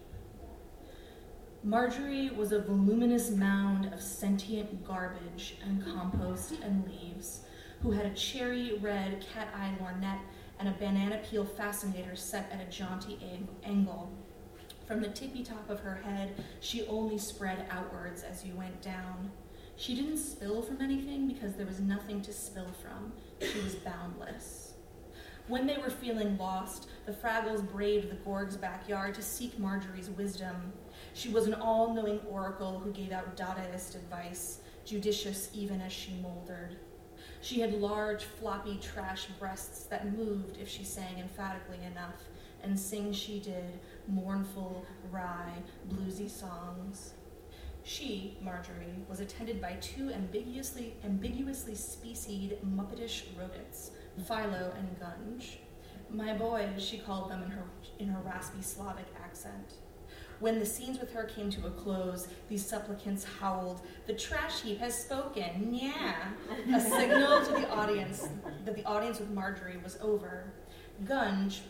Speaker 7: Marjorie was a voluminous mound of sentient garbage and compost and leaves, who had a cherry red cat-eye lorgnette and a banana peel fascinator set at a jaunty angle. From the tippy top of her head, she only spread outwards as you went down. She didn't spill from anything because there was nothing to spill from. She was boundless. When they were feeling lost, the Fraggles braved the Gorg's backyard to seek Marjorie's wisdom. She was an all-knowing oracle who gave out Dadaist advice, judicious even as she moldered. She had large, floppy trash breasts that moved if she sang emphatically enough, and sing she did, mournful, wry, bluesy songs. She, Marjorie, was attended by two ambiguously, ambiguously specied, muppetish rodents, Philo and Gunge. My boys, she called them in her, in her raspy Slavic accent. When the scenes with her came to a close, these supplicants howled, "The trash heap has spoken, yeah," a signal to the audience that the audience with Marjorie was over. Gunge,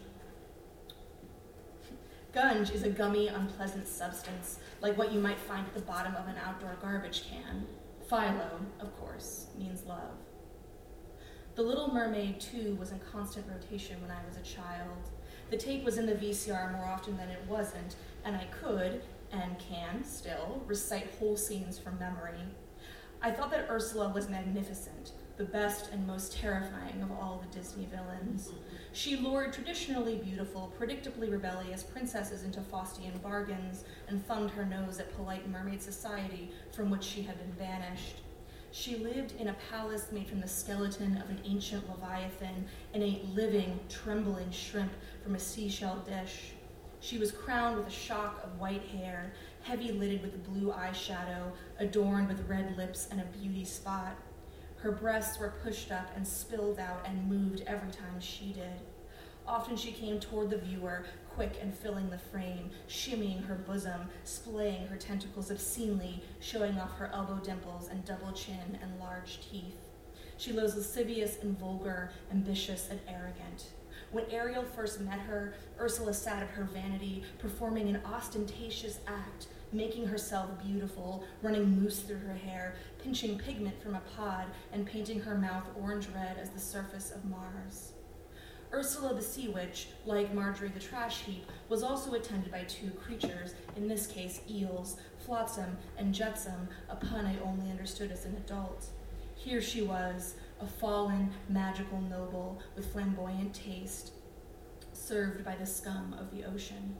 Speaker 7: Gunge is a gummy, unpleasant substance, like what you might find at the bottom of an outdoor garbage can. Philo, of course, means love. The Little Mermaid, too, was in constant rotation when I was a child. The tape was in the V C R more often than it wasn't, and I could, and can still, recite whole scenes from memory. I thought that Ursula was magnificent, the best and most terrifying of all the Disney villains. She lured traditionally beautiful, predictably rebellious princesses into Faustian bargains and thumbed her nose at polite mermaid society from which she had been banished. She lived in a palace made from the skeleton of an ancient leviathan and ate living, trembling shrimp from a seashell dish. She was crowned with a shock of white hair, heavy-lidded with blue eyeshadow, adorned with red lips and a beauty spot. Her breasts were pushed up and spilled out and moved every time she did. Often she came toward the viewer, quick and filling the frame, shimmying her bosom, splaying her tentacles obscenely, showing off her elbow dimples and double chin and large teeth. She was lascivious and vulgar, ambitious and arrogant. When Ariel first met her, Ursula sat at her vanity, performing an ostentatious act, making herself beautiful, running mousse through her hair, pinching pigment from a pod, and painting her mouth orange red as the surface of Mars. Ursula the Sea Witch, like Marjorie the Trash Heap, was also attended by two creatures, in this case eels, Flotsam and Jetsam, a pun I only understood as an adult. Here she was, a fallen, magical noble with flamboyant taste, served by the scum of the ocean.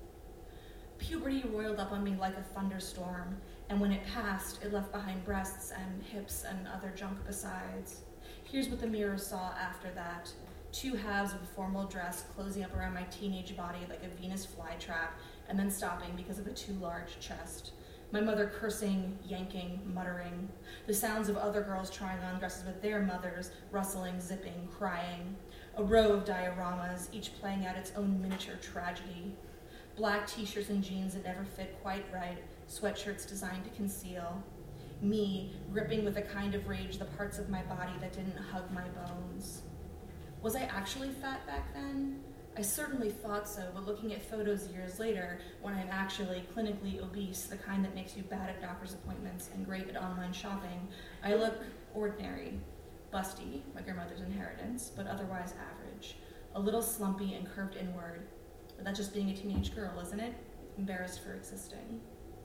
Speaker 7: Puberty roiled up on me like a thunderstorm, and when it passed, it left behind breasts and hips and other junk besides. Here's what the mirror saw after that. Two halves of a formal dress closing up around my teenage body like a Venus flytrap, and then stopping because of a too large chest. My mother cursing, yanking, muttering. The sounds of other girls trying on dresses with their mothers, rustling, zipping, crying. A row of dioramas, each playing out its own miniature tragedy. Black t-shirts and jeans that never fit quite right, sweatshirts designed to conceal. Me, gripping with a kind of rage the parts of my body that didn't hug my bones. Was I actually fat back then? I certainly thought so, but looking at photos years later, when I'm actually clinically obese, the kind that makes you bad at doctor's appointments and great at online shopping, I look ordinary. Busty, my grandmother's inheritance, but otherwise average. A little slumpy and curved inward. But that's just being a teenage girl, isn't it? Embarrassed for existing.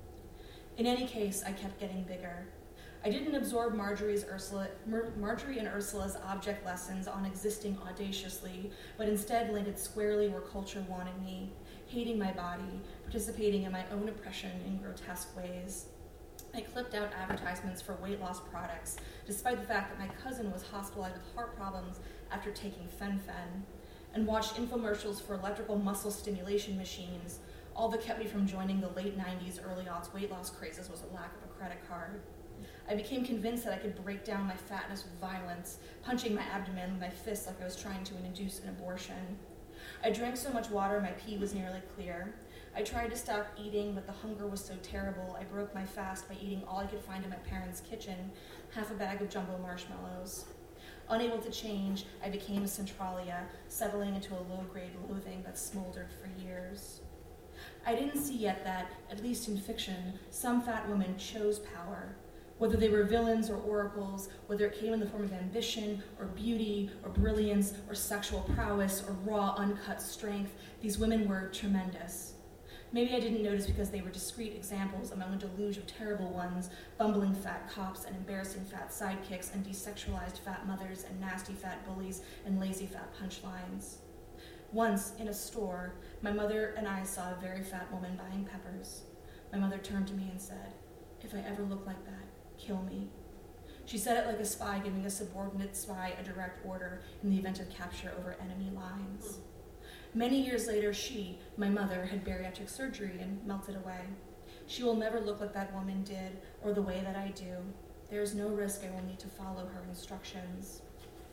Speaker 7: In any case, I kept getting bigger. I didn't absorb Marjorie's Ursula, Mar- Marjorie and Ursula's object lessons on existing audaciously, but instead landed squarely where culture wanted me, hating my body, participating in my own oppression in grotesque ways. I clipped out advertisements for weight loss products, despite the fact that my cousin was hospitalized with heart problems after taking Fen-Phen, and watched infomercials for electrical muscle stimulation machines. All that kept me from joining the late nineties, early aughts weight loss crazes was a lack of a credit card. I became convinced that I could break down my fatness with violence, punching my abdomen with my fists like I was trying to induce an abortion. I drank so much water my pee was nearly clear. I tried to stop eating, but the hunger was so terrible I broke my fast by eating all I could find in my parents' kitchen, half a bag of jumbo marshmallows. Unable to change, I became a Centralia, settling into a low-grade loathing that smoldered for years. I didn't see yet that, at least in fiction, some fat women chose power. Whether they were villains or oracles, whether it came in the form of ambition or beauty or brilliance or sexual prowess or raw, uncut strength, these women were tremendous. Maybe I didn't notice because they were discrete examples among a deluge of terrible ones, bumbling fat cops and embarrassing fat sidekicks and desexualized fat mothers and nasty fat bullies and lazy fat punchlines. Once, in a store, my mother and I saw a very fat woman buying peppers. My mother turned to me and said, "If I ever look like that, kill me." She said it like a spy giving a subordinate spy a direct order in the event of capture over enemy lines. Many years later, she, my mother, had bariatric surgery and melted away. She will never look like that woman did, or the way that I do. There is no risk I will need to follow her instructions.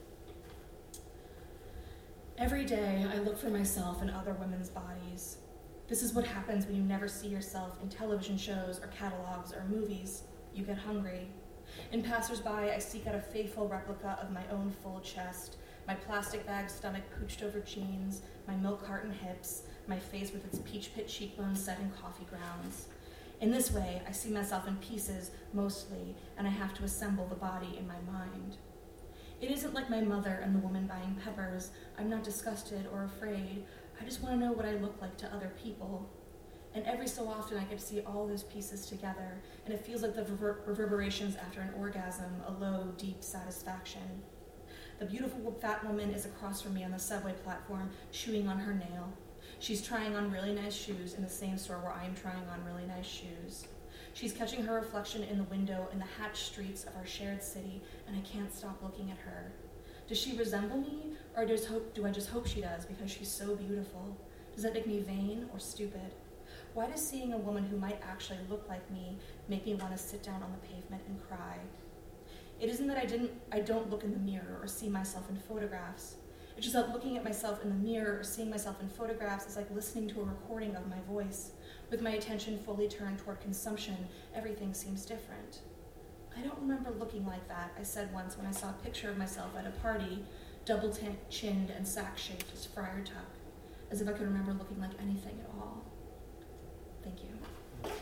Speaker 7: Every day, I look for myself in other women's bodies. This is what happens when you never see yourself in television shows or catalogs or movies. You get hungry. In passersby, I seek out a faithful replica of my own full chest, my plastic bag stomach pooched over jeans, my milk carton hips, my face with its peach pit cheekbones set in coffee grounds. In this way, I see myself in pieces, mostly, and I have to assemble the body in my mind. It isn't like my mother and the woman buying peppers. I'm not disgusted or afraid. I just want to know what I look like to other people. And every so often I get to see all those pieces together, and it feels like the rever- reverberations after an orgasm, a low, deep satisfaction. The beautiful fat woman is across from me on the subway platform, chewing on her nail. She's trying on really nice shoes in the same store where I am trying on really nice shoes. She's catching her reflection in the window in the hatched streets of our shared city, and I can't stop looking at her. Does she resemble me, or does hope, do I just hope she does because she's so beautiful? Does that make me vain or stupid? Why does seeing a woman who might actually look like me make me want to sit down on the pavement and cry? It isn't that I didn't, I don't look in the mirror or see myself in photographs. It's just that looking at myself in the mirror or seeing myself in photographs is like listening to a recording of my voice. With my attention fully turned toward consumption, everything seems different. I don't remember looking like that, I said once when I saw a picture of myself at a party, double-chinned and sack-shaped as Friar Tuck, as if I could remember looking like anything at all. Thank you.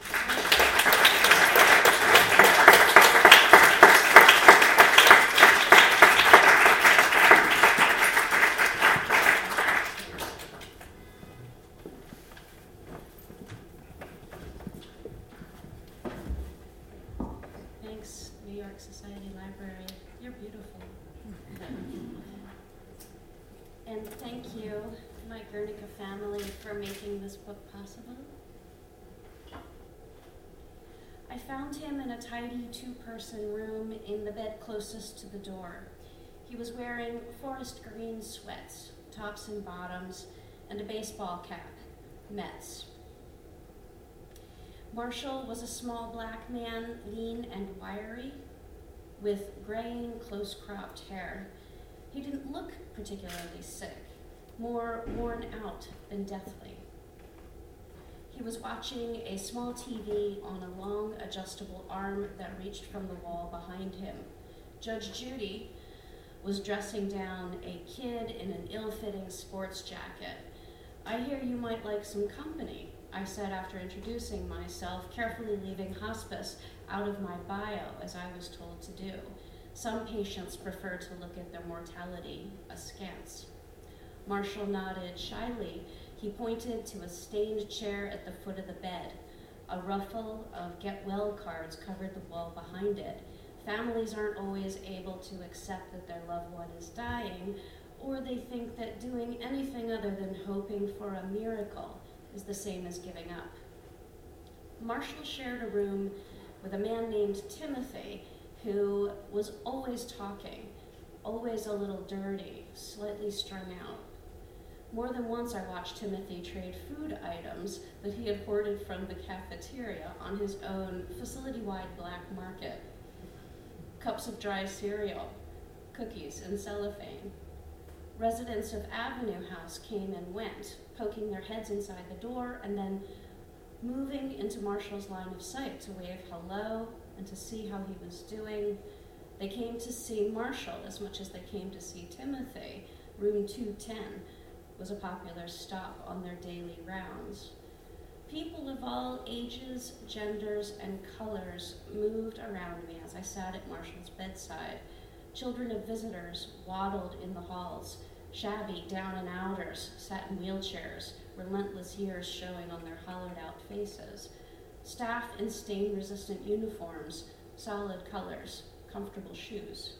Speaker 1: Thanks, New York Society Library. You're beautiful. And thank you, my Guernica family, for making this book possible. I found him in a tidy two-person room in the bed closest to the door. He was wearing forest green sweats, tops and bottoms, and a baseball cap, Mets. Marshall was a small black man, lean and wiry, with graying, close-cropped hair. He didn't look particularly sick, more worn out than deathly. He was watching a small T V on a long, adjustable arm that reached from the wall behind him. Judge Judy was dressing down a kid in an ill-fitting sports jacket. "I hear you might like some company," I said after introducing myself, carefully leaving hospice out of my bio, as I was told to do. Some patients prefer to look at their mortality askance. Marshall nodded shyly. He pointed to a stained chair at the foot of the bed. A ruffle of get well cards covered the wall behind it. Families aren't always able to accept that their loved one is dying, or they think that doing anything other than hoping for a miracle is the same as giving up. Marshall shared a room with a man named Timothy, who was always talking, always a little dirty, slightly strung out. More than once I watched Timothy trade food items that he had hoarded from the cafeteria on his own facility-wide black market. Cups of dry cereal, cookies, and cellophane. Residents of Avenue House came and went, poking their heads inside the door and then moving into Marshall's line of sight to wave hello and to see how he was doing. They came to see Marshall as much as they came to see Timothy. Room two ten was a popular stop on their daily rounds. People of all ages, genders, and colors moved around me as I sat at Marshall's bedside. Children of visitors waddled in the halls. Shabby down and outers sat in wheelchairs, relentless years showing on their hollowed-out faces. Staff in stain-resistant uniforms, solid colors, comfortable shoes.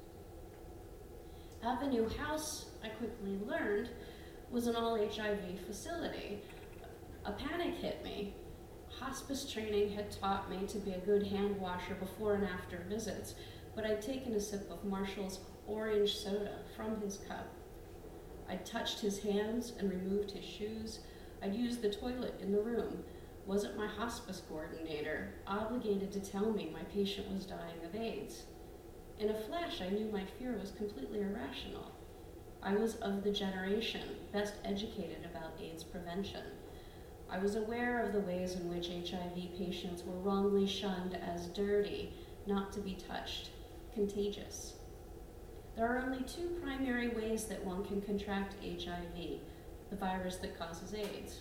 Speaker 1: Avenue House, I quickly learned, was an all H I V facility. A panic hit me. Hospice training had taught me to be a good hand washer before and after visits, but I'd taken a sip of Marshall's orange soda from his cup. I'd touched his hands and removed his shoes. I'd used the toilet in the room. Wasn't my hospice coordinator obligated to tell me my patient was dying of AIDS? In a flash, I knew my fear was completely irrational. I was of the generation best educated about AIDS prevention. I was aware of the ways in which H I V patients were wrongly shunned as dirty, not to be touched, contagious. There are only two primary ways that one can contract H I V, the virus that causes AIDS: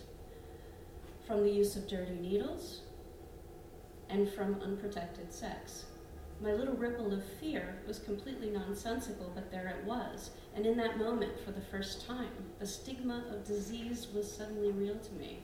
Speaker 1: from the use of dirty needles and from unprotected sex.
Speaker 8: My little ripple of fear was completely nonsensical, but there it was. And in that moment, for the first time, the stigma of disease was suddenly real to me.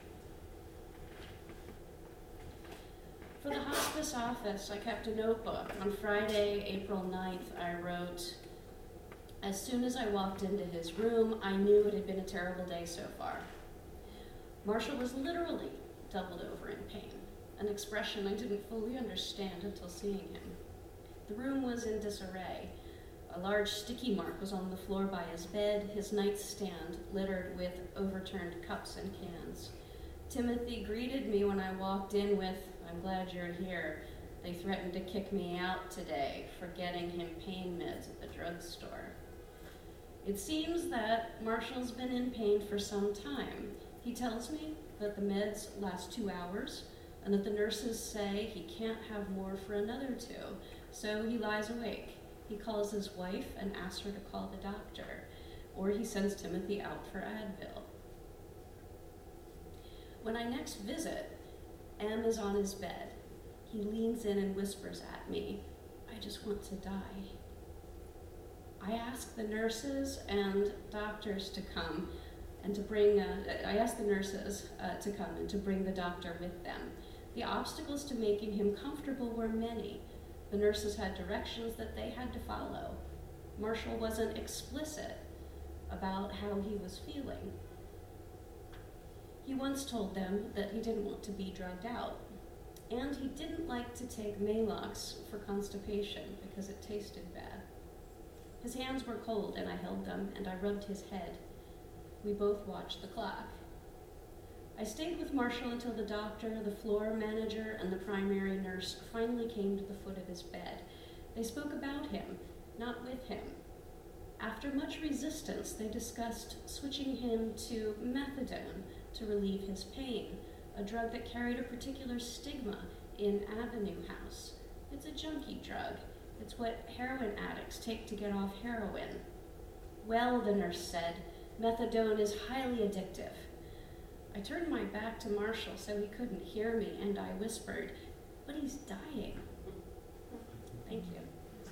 Speaker 8: For the hospice office, I kept a notebook. On Friday, April ninth, I wrote, "As soon as I walked into his room, I knew it had been a terrible day so far." Marshall was literally doubled over in pain, an expression I didn't fully understand until seeing him. The room was in disarray. A large sticky mark was on the floor by his bed, his nightstand littered with overturned cups and cans. Timothy greeted me when I walked in with, "I'm glad you're here. They threatened to kick me out today for getting him pain meds at the drugstore." It seems that Marshall's been in pain for some time. He tells me that the meds last two hours and that the nurses say he can't have more for another two, so he lies awake. He calls his wife and asks her to call the doctor, or he sends Timothy out for Advil. When I next visit, M is on his bed. He leans in and whispers at me, "I just want to die." I ask the nurses and doctors to come and to bring, uh, I ask the nurses uh, to come and to bring the doctor with them. The obstacles to making him comfortable were many. The nurses had directions that they had to follow. Marshall wasn't explicit about how he was feeling. He once told them that he didn't want to be drugged out, and he didn't like to take Maalox for constipation because it tasted bad. His hands were cold, and I held them, and I rubbed his head. We both watched the clock. I stayed with Marshall until the doctor, the floor manager, and the primary nurse finally came to the foot of his bed. They spoke about him, not with him. After much resistance, they discussed switching him to methadone to relieve his pain, a drug that carried a particular stigma in Avenue House. It's a junkie drug. It's what heroin addicts take to get off heroin. "Well," the nurse said, "methadone is highly addictive." I turned my back to Marshall so he couldn't hear me, and I whispered, "But he's dying." Thank you.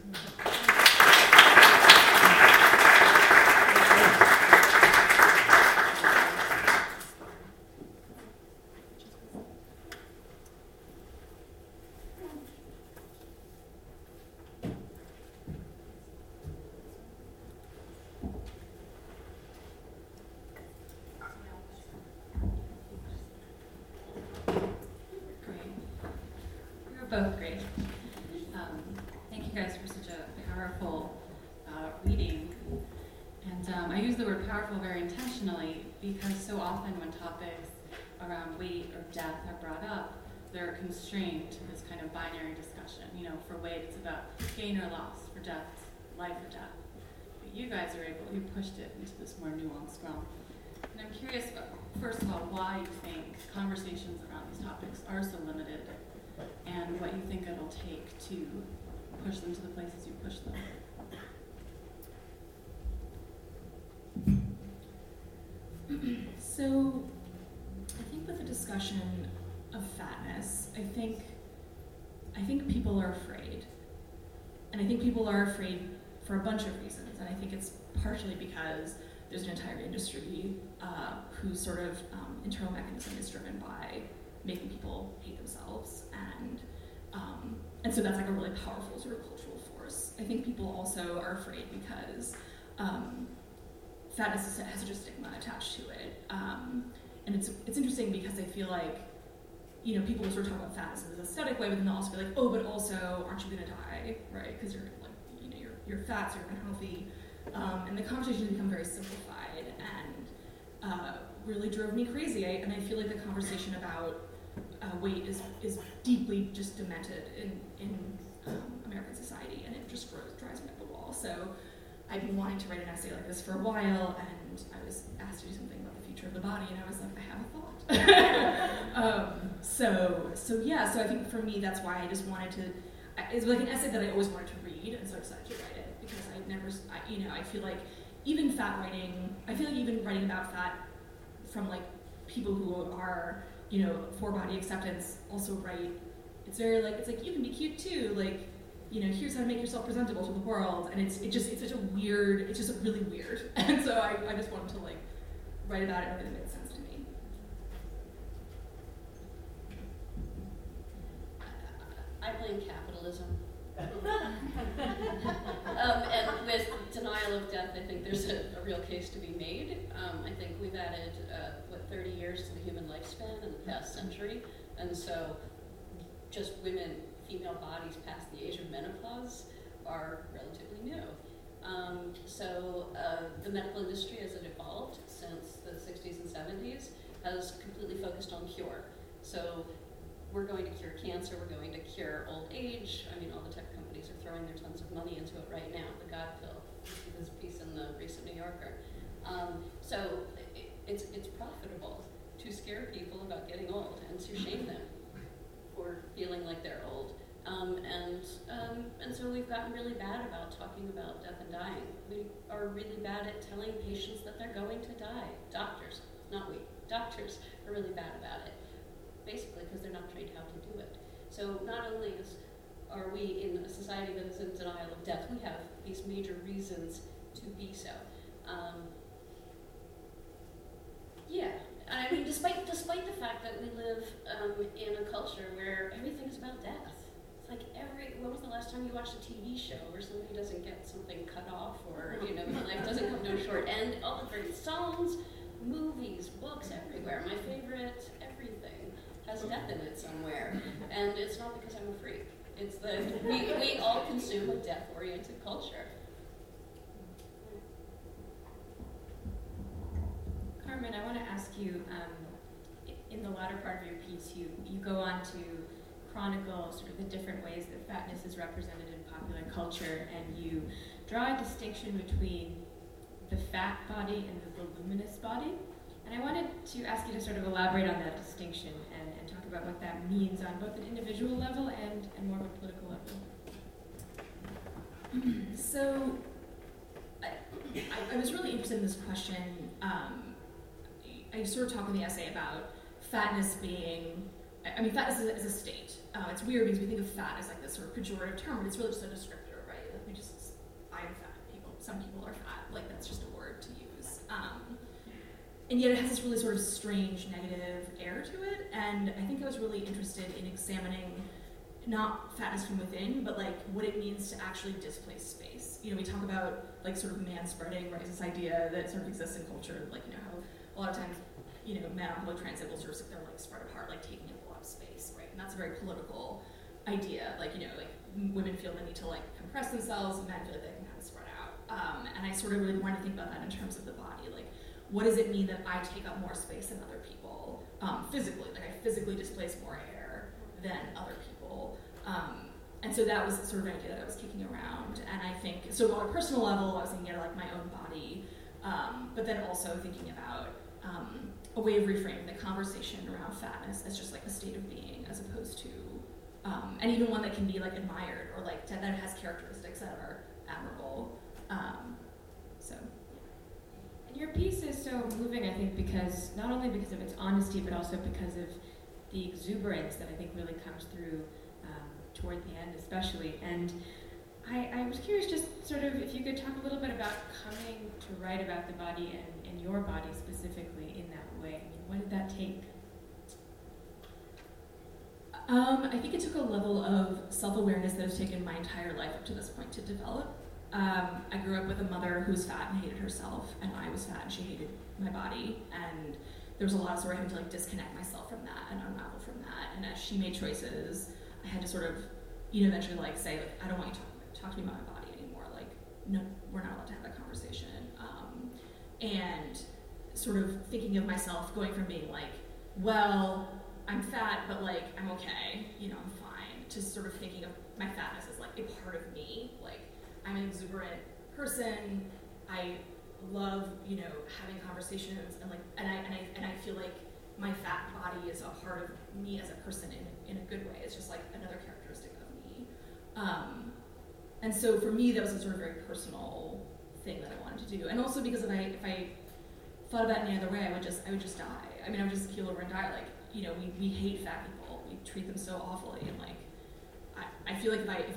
Speaker 9: Both great. Um, thank you guys for such a powerful uh, reading. And um, I use the word powerful very intentionally because so often when topics around weight or death are brought up, they're constrained to this kind of binary discussion. You know, for weight, it's about gain or loss. For death, life or death. But you guys are able, you pushed it into this more nuanced realm. And I'm curious, first of all, why you think conversations around these topics are so limited, and what you think it'll take to push them to the places you push them.
Speaker 7: So, I think with the discussion of fatness, I think I think people are afraid, and I think people are afraid for a bunch of reasons, and I think it's partially because there's an entire industry uh, whose sort of um, internal mechanism is driven by making people hate themselves, and um, and so that's like a really powerful sort of cultural force. I think people also are afraid because um, fatness has such a stigma attached to it, um, and it's it's interesting because I feel like, you know, people will sort of talk about fatness in an aesthetic way, but then they'll also be like, oh, but also aren't you gonna die, right? Because you're like, you know, you're you're fat, so you're unhealthy, um, and the conversation has become very simplified and uh, really drove me crazy. I, and I feel like the conversation about Uh, weight is is deeply just demented in in um, American society, and it just grows, drives me up the wall. So I've been wanting to write an essay like this for a while, and I was asked to do something about the future of the body, and I was like, I have a thought. um, so so yeah, so I think for me that's why I just wanted to. It's like an essay that I always wanted to read, and so I decided to write it because I never, I, you know, I feel like even fat writing, I feel like even writing about fat from like people who are, you know, for body acceptance also write, it's very like, it's like, you can be cute too, like, you know, here's how to make yourself presentable to the world, and it's it just it's such a weird, it's just really weird, and so I, I just wanted to like write about it in a way that made sense to me.
Speaker 8: I blame capitalism. um, and with denial of death, I think there's a, a real case to be made. Um, I think we've added, uh, what, thirty years to the human lifespan in the past century, and so just women, female bodies past the age of menopause are relatively new. Um, so uh, the medical industry, as it evolved since the sixties and seventies, has completely focused on cure. So we're going to cure cancer, we're going to cure old age. I mean, all the tech companies are throwing their tons of money into it right now. The God pill, you see this piece in the recent New Yorker. Um, so it, it's, it's profitable to scare people about getting old and to shame them for feeling like they're old. Um, and, um, and so we've gotten really bad about talking about death and dying. We are really bad at telling patients that they're going to die. Doctors, not we, doctors are really bad about it. Basically because they're not trained how to do it. So not only is, are we in a society that is in denial of death, we have these major reasons to be so. Um, yeah, I mean, despite despite the fact that we live um, in a culture where everything is about death. It's like every, when was the last time you watched a T V show where somebody doesn't get something cut off, or, you know, life doesn't come to a short end? All the great songs, movies, books, everywhere. My favorite everything has death in it somewhere, and it's not because I'm a freak. It's that we, we all consume a death-oriented culture.
Speaker 9: Carmen, I want to ask you, um, in the latter part of your piece, you, you go on to chronicle sort of the different ways that fatness is represented in popular culture, and you draw a distinction between the fat body and the voluminous body. And I wanted to ask you to sort of elaborate on that distinction and, and talk about what that means on both an individual level and, and more of a political level.
Speaker 7: So, I, I, I was really interested in this question. Um, I sort of talk in the essay about fatness being, I mean, fatness is a, is a state. Uh, it's weird because we think of fat as like this sort of pejorative term, but it's really just a descriptor, right? Like we just, I'm fat. People, some people are fat. Like that's just a word to use. Um, And yet it has this really sort of strange negative air to it, and I think I was really interested in examining not fatness from within, but like what it means to actually displace space. You know, we talk about like sort of man spreading, right? This idea that sort of exists in culture, like, you know, how a lot of times, you know, men on public transit will sort of they're like spread apart, like taking up a lot of space, right? And that's a very political idea. Like, you know, like women feel the need to like compress themselves, and men feel like they can kind of spread out. Um, and I sort of really wanted to think about that in terms of the body, like. What does it mean that I take up more space than other people um, physically? Like I physically displace more air than other people. Um, and so that was sort of an idea that I was kicking around. And I think, so on a personal level, I was thinking of like my own body, um, but then also thinking about um, a way of reframing the conversation around fatness as just like a state of being, as opposed to, um, and even one that can be like admired or like that has characteristics that are admirable. Um, so.
Speaker 9: And your piece is so moving, I think, because not only because of its honesty, but also because of the exuberance that I think really comes through um, toward the end, especially. And I, I was curious, just sort of, if you could talk a little bit about coming to write about the body and, and your body specifically in that way. I mean, what did that take?
Speaker 7: Um, I think it took a level of self-awareness that has taken my entire life up to this point to develop. Um, I grew up with a mother who was fat and hated herself, and I was fat and she hated my body, and there was a lot of sort of having to like disconnect myself from that and unravel from that. And as she made choices, I had to sort of, you know, eventually like say like, I don't want you to talk, talk to me about my body anymore. Like, no, we're not allowed to have that conversation. Um, and sort of thinking of myself going from being like, well, I'm fat, but like I'm okay, you know, I'm fine, to sort of thinking of my fatness as like a part of me, like. I'm an exuberant person. I love, you know, having conversations and like, and I and I and I feel like my fat body is a part of me as a person in in a good way. It's just like another characteristic of me. Um, and so for me, that was a sort of very personal thing that I wanted to do. And also because if I if I thought about it any other way, I would just I would just die. I mean, I would just keel over and die. Like, you know, we we hate fat people. We treat them so awfully, and like, I I feel like if I if I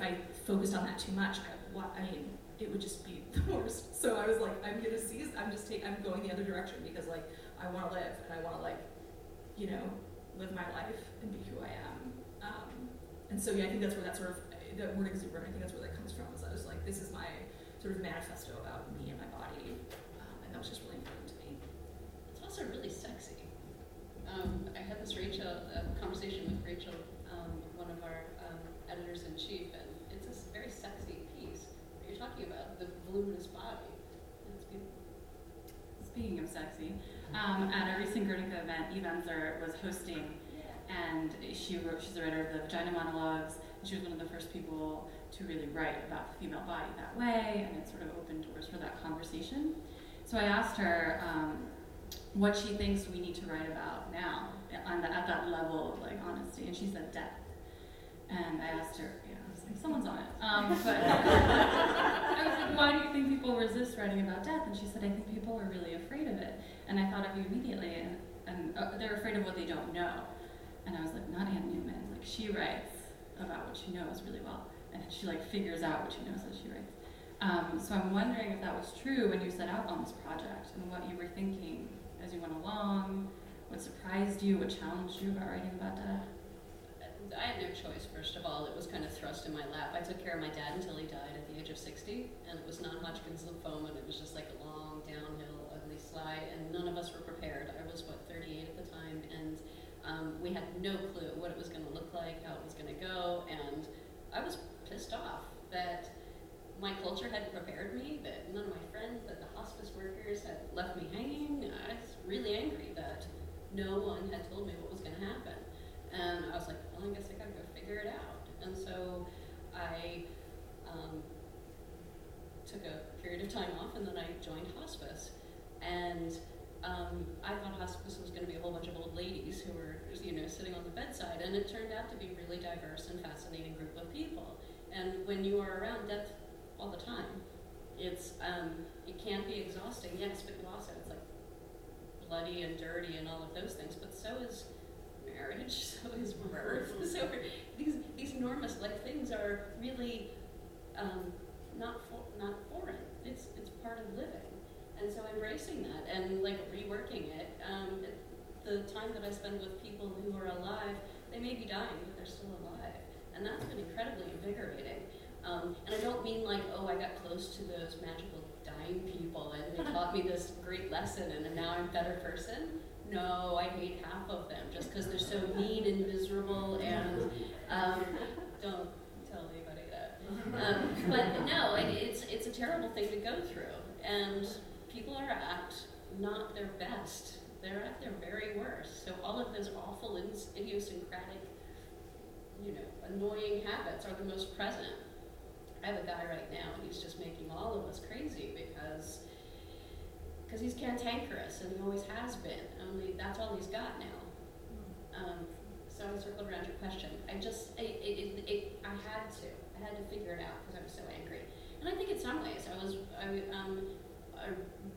Speaker 7: focused on that too much, I, what, I mean, it would just be the worst. So I was like, I'm gonna seize, I'm just take, I'm going the other direction because like, I wanna live and I wanna like, you know, live my life and be who I am. Um, and so yeah, I think that's where that sort of, that word exuberant, I think that's where that comes from, is I was like, this is my sort of manifesto about me and my body. Um, and that was just really important to me.
Speaker 8: It's also really sexy. Um, I had this Rachel uh, conversation with Rachel, um, one of our um, editors-in-chief, and it's a very sexy piece. You're talking about the voluminous body. It's beautiful.
Speaker 9: Speaking of sexy, um, at a recent Guernica event, Eve Ensler was hosting, and she wrote, she's a writer of the Vagina Monologues, and she was one of the first people to really write about the female body that way, and it sort of opened doors for that conversation. So I asked her um, what she thinks we need to write about now, on the, at that level of like honesty, and she said death. And I asked her, yeah, I was like, someone's on it. Um, but I was like, why do you think people resist writing about death? And she said, I think people are really afraid of it. And I thought of you immediately, and, and uh, they're afraid of what they don't know. And I was like, not Anne Newman. Like, she writes about what she knows really well, and she like figures out what she knows as she writes. Um, so I'm wondering if that was true when you set out on this project, and what you were thinking as you went along, what surprised you, what challenged you about writing about death.
Speaker 8: I had no choice, first of all. It was kind of thrust in my lap. I took care of my dad until he died at the age of sixty, and it was non-Hodgkin's lymphoma, and it was just like a long, downhill, ugly slide, and none of us were prepared. I was, what, thirty-eight at the time, and um, we had no clue what it was going to look like, how it was going to go, and I was pissed off that my culture hadn't prepared me, that none of my friends, that the hospice workers had left me hanging. I was really angry that no one had told me what was going to happen. And I was like, well, I guess I gotta go figure it out. And so I um, took a period of time off, and then I joined hospice. And um, I thought hospice was gonna be a whole bunch of old ladies who were, you know, sitting on the bedside. And it turned out to be a really diverse and fascinating group of people. And when you are around death all the time, it's, um, it can be exhausting, yes, but you also, it's like bloody and dirty and all of those things, but so is marriage, so is birth. So these these enormous like things are really um, not for, not foreign. It's it's part of living, and so embracing that and like reworking it. Um, it the time that I spend with people who are alive, they may be dying, but they're still alive, and that's been incredibly invigorating. Um, and I don't mean like, oh, I got close to those magical dying people and they taught me this great lesson, and now I'm a better person. No, I hate half of them just because they're so mean and miserable, and um, don't tell anybody that. Um, but no, it, it's it's a terrible thing to go through, and people are at not their best. They're at their very worst. So all of those awful, idiosyncratic, you know, annoying habits are the most present. I have a guy right now, and he's just making all of us crazy because. Because he's cantankerous, and he always has been. Only that's all he's got now. Um, so I circled around your question. I just, it, it, it, it, I had to, I had to figure it out because I was so angry. And I think in some ways, I was, I, um, I,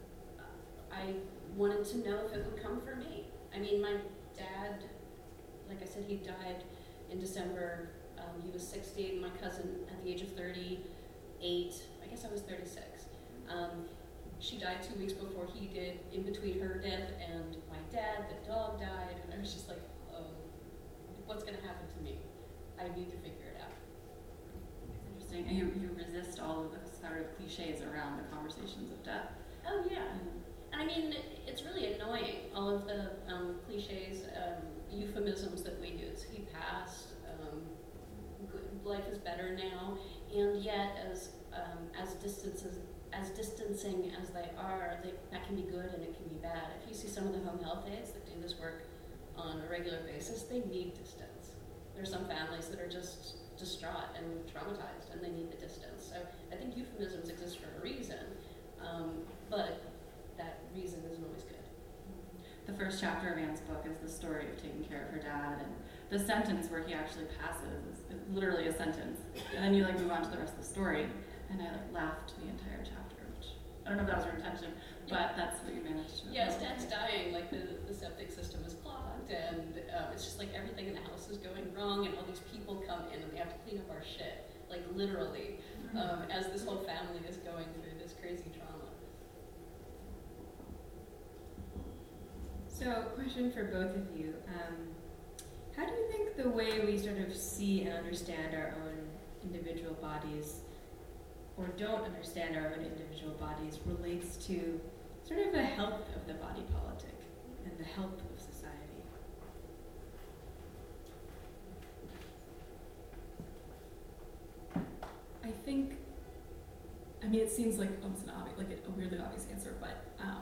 Speaker 8: I wanted to know if it would come for me. I mean, my dad, like I said, he died in December. Um, he was sixty. My cousin, at the age of thirty-eight, I guess I was thirty-six. Um, She died two weeks before he did. In between her death and my dad, the dog died, and I was just like, oh, what's going to happen to me? I need to figure it out.
Speaker 9: Interesting. And you, you resist all of the sort of cliches around the conversations of death.
Speaker 8: Oh, yeah. And I mean, it's really annoying, all of the um, cliches, um, euphemisms that we use. He passed, um, good, life is better now, and yet as, um, as distances as distancing as they are, they, that can be good and it can be bad. If you see some of the home health aides that do this work on a regular basis, they need distance. There are some families that are just distraught and traumatized, and they need the distance. So I think euphemisms exist for a reason, um, but that reason isn't always good.
Speaker 9: The first chapter of Anne's book is the story of taking care of her dad, and the sentence where he actually passes is, is literally a sentence, and then you like move on to the rest of the story. And I like laughed the entire chapter, which I don't know if that was your intention, but that's what you managed to.
Speaker 8: Yes, Dad's dying. Like the, the septic system is clogged, and um, it's just like everything in the house is going wrong, and all these people come in and they have to clean up our shit. like literally, um, as this whole family is going through this crazy trauma.
Speaker 10: So, question for both of you. Um, how do you think the way we sort of see and understand our own individual bodies, or don't understand our own individual bodies, relates to sort of the health of the body politic and the health of society?
Speaker 7: I think, I mean, it seems like almost an obvious, like a weirdly obvious answer, but um,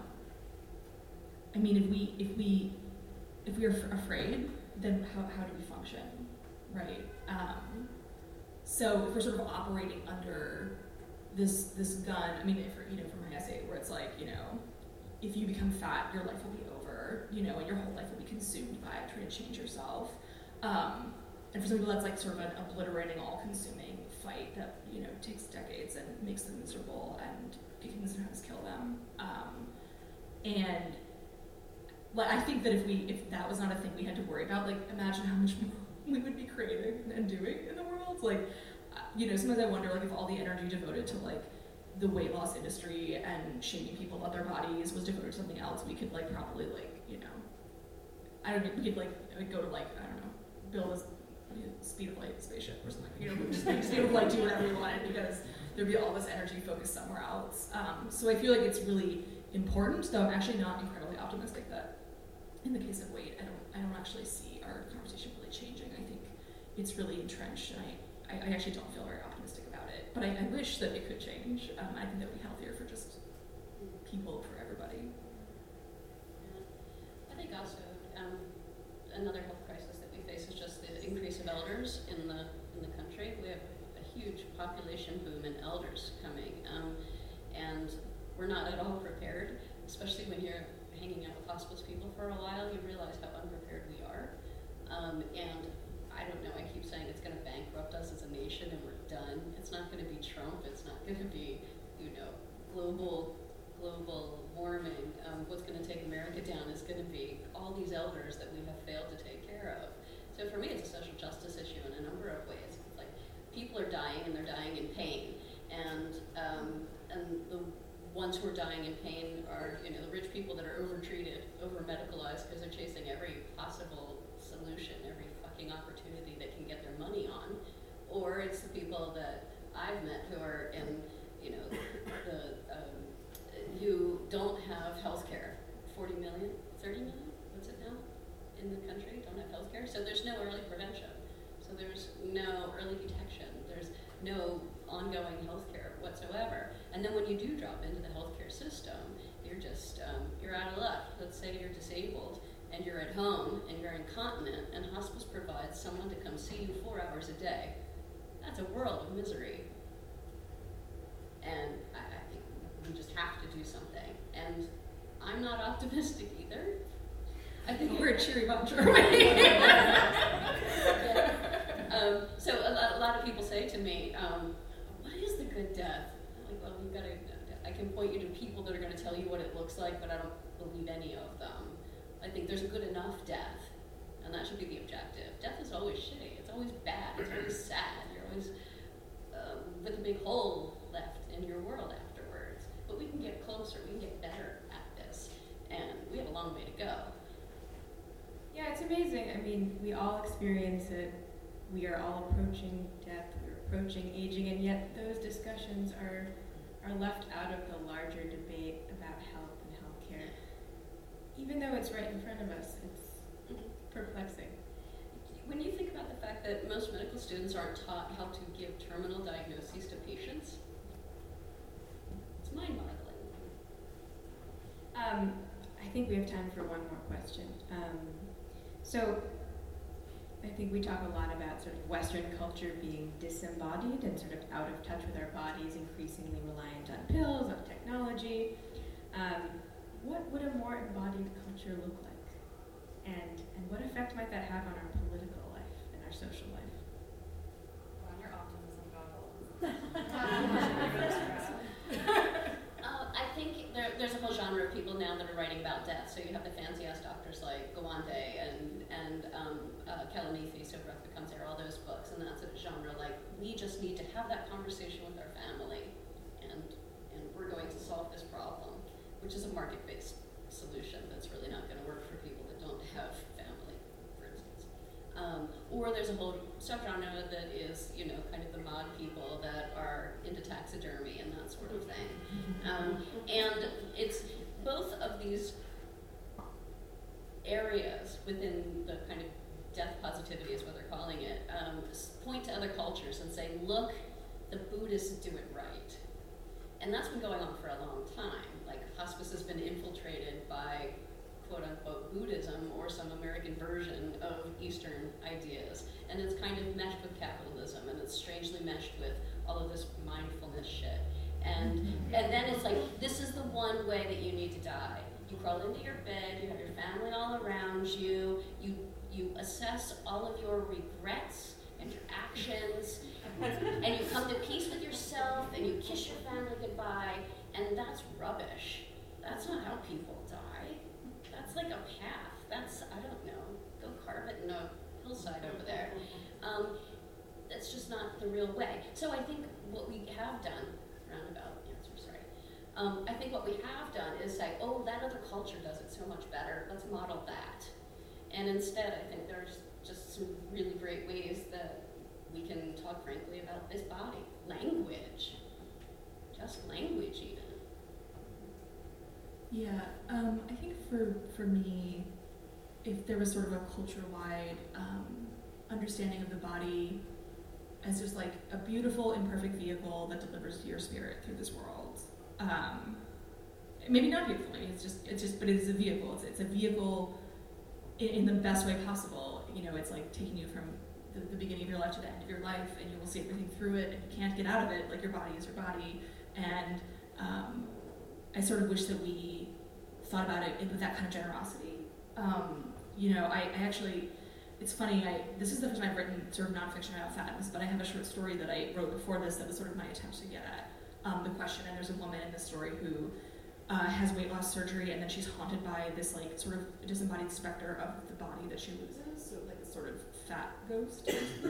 Speaker 7: I mean, if we, if we, if we are f- afraid, then how, how do we function, right? Um, so if we're sort of operating under this this gun, I mean, if, you know, from my essay, where it's like, you know, if you become fat, your life will be over, you know, and your whole life will be consumed by trying to change yourself. Um, and for some people, that's like sort of an obliterating, all-consuming fight that, you know, takes decades and makes them miserable and can sometimes kill them. Um, and Well, I think that if we, if that was not a thing we had to worry about, like, imagine how much more we would be creating and doing in the world. Like, uh, you know, sometimes I wonder, like, if all the energy devoted to, like, the weight loss industry and shaming people about their bodies was devoted to something else, we could, like, probably, like, you know, I don't know, we could, like, go to, like, I don't know, build a you know, speed of light spaceship or something. You know, just make speed of light do whatever we wanted because there'd be all this energy focused somewhere else. Um, so I feel like it's really important, though I'm actually not incredibly optimistic that in the case of weight, I don't I don't actually see our conversation really changing. I think it's really entrenched, and I, I, I actually don't feel very optimistic about it. But I, I wish that it could change. Um, I think that would be healthier for just people, for everybody.
Speaker 8: Yeah. I think also um, another health crisis that we face is just the increase of elders in the in the country. We have a huge population boom in elders coming, um, and we're not at all prepared, especially when you're hanging out with hospice people for a while. You realize how unprepared we are. Um, and I don't know, I keep saying it's going to bankrupt us as a nation and we're done. It's not going to be Trump. It's not going to be, you know, global global warming. Um, what's going to take America down is going to be all these elders that we have failed to take care of. So for me, it's a social justice issue in a number of ways. It's like people are dying and they're dying in pain. And, um, and the ones who are dying in pain are, you know, the rich people that are over-treated, over-medicalized because they're chasing every possible solution, every fucking opportunity they can get their money on. Or it's the people that I've met who are in, you know, the, um, who don't have health care. forty million, thirty million, what's it now, in the country, don't have health care. So there's no early prevention. So there's no early detection. There's no ongoing health care whatsoever. And then when you do drop into the healthcare system, you're just, um, you're out of luck. Let's say you're disabled and you're at home and you're incontinent and hospice provides someone to come see you four hours a day. That's a world of misery. And I, I think we just have to do something. And I'm not optimistic either. I think
Speaker 7: we're a cheery bunch, aren't we?
Speaker 8: Yeah. Um, so a lot, a lot of people say to me, um, what is the good death? I'm like, well, you've got to, I can point you to people that are going to tell you what it looks like, but I don't believe any of them. I think there's a good enough death, and that should be the objective. Death is always shitty. It's always bad. It's always sad. You're always um, with a big hole left in your world afterwards. But we can get closer. We can get better at this, and we have a long way to go.
Speaker 10: Yeah, it's amazing. I mean, we all experience it. We are all approaching death. We're approaching aging, and yet those discussions are are left out of the larger debate about health and healthcare. Even though it's right in front of us, it's perplexing.
Speaker 8: When you think about the fact that most medical students aren't taught how to give terminal diagnoses to patients, it's mind-boggling.
Speaker 10: Um, I think we have time for one more question. Um, so, I think we talk a lot about sort of Western culture being disembodied and sort of out of touch with our bodies, increasingly reliant on pills, on technology. Um, what would a more embodied culture look like? And and what effect might that have on our political life and our social life?
Speaker 9: On your optimism goggles.
Speaker 8: uh, I think there, there's a whole genre of people now that are writing about death. So you have the fancy-ass doctors like Gawande and, and and um, uh, Kalanithi, So Breath Becomes Air, all those books, and that's a genre like, we just need to have that conversation with our family, and and we're going to solve this problem, which is a market-based solution that's really not going to work for people that don't have family, for instance. Um, or there's a whole subgenre that is, you know, kind of the mod people that are into taxidermy and that sort of thing. Um, and it's both of these areas within the kind of death positivity is what they're calling it, um, point to other cultures and say, look, the Buddhists do it right. And that's been going on for a long time. Like, hospice has been infiltrated by quote-unquote Buddhism or some American version of Eastern ideas. And it's kind of meshed with capitalism, and it's strangely meshed with all of this mindfulness shit. And and then it's like, this is the one way that you need to die. You crawl into your bed, you have your family all around you, you you assess all of your regrets and your actions, and you come to peace with yourself, and you kiss your family goodbye, and that's rubbish. That's not how people die. That's like a path. That's, I don't know, go carve it in a hillside over there. Um, that's just not the real way. So I think what we have done, roundabout answer, sorry. Um, I think what we have done is say, oh, that other culture does it so much better. Let's model that. And instead, I think there's just some really great ways that we can talk frankly about this body. Language. Just language, even.
Speaker 7: Yeah, um, I think for for me, if there was sort of a culture-wide um, understanding of the body as just like a beautiful, imperfect vehicle that delivers to your spirit through this world. Um, maybe not beautifully, it's just, it's just, but it's a vehicle. It's, it's a vehicle in, in the best way possible. You know, it's like taking you from the, the beginning of your life to the end of your life, and you will see everything through it, and you can't get out of it. Like, your body is your body. And um, I sort of wish that we thought about it with that kind of generosity. Um, you know, I, I actually, it's funny, I this is the first time I've written sort of nonfiction about fatness, but I have a short story that I wrote before this that was sort of my attempt to get at um, the question. And there's a woman in this story who uh, has weight loss surgery, and then she's haunted by this like sort of disembodied specter of the body that she loses, so like a sort of fat ghost.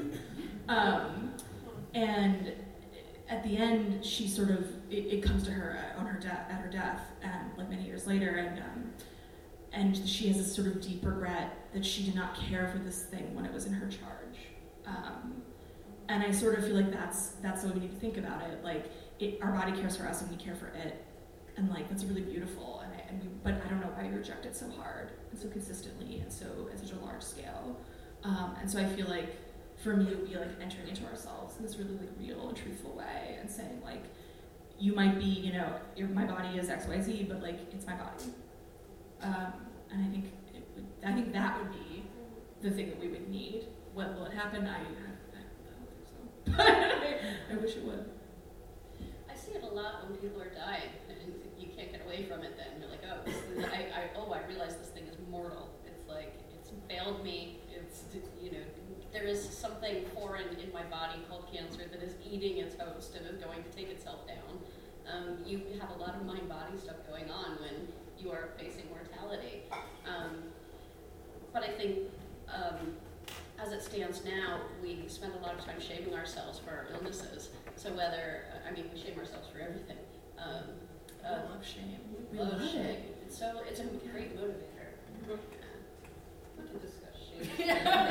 Speaker 7: um, and at the end, she sort of it, it comes to her on her death at her death, and like many years later, and um, and she has this sort of deep regret that she did not care for this thing when it was in her charge. Um, and I sort of feel like that's that's the way we need to think about it. Like, it, our body cares for us, and we care for it, and like that's really beautiful. And, I, and we, but I don't know why we reject it so hard and so consistently and so at such a large scale. Um, and so I feel like, for me, it would be like entering into ourselves in this really like real and truthful way, and saying like, you might be, you know, your, my body is X Y Z, but like it's my body. Um, and I think it would, I think that would be the thing that we would need. When will it happen? I, I, I don't think so. But I, I wish it would.
Speaker 8: I see it a lot when people are dying, and you can't get away from it. Then you're like, oh, this is, I, I, oh, I realize this thing is mortal. It's like it's failed me. It's, you know, there is something foreign in my body called cancer that is eating its host and is going to take itself down. Um, you have a lot of mind-body stuff going on when you are facing mortality. Um, but I think, um, as it stands now, we spend a lot of time shaming ourselves for our illnesses. So whether, I mean, we shame ourselves for everything. Um, uh,
Speaker 7: I love shame.
Speaker 8: We love shame. So it's a great motivator. Uh, we can discuss shame.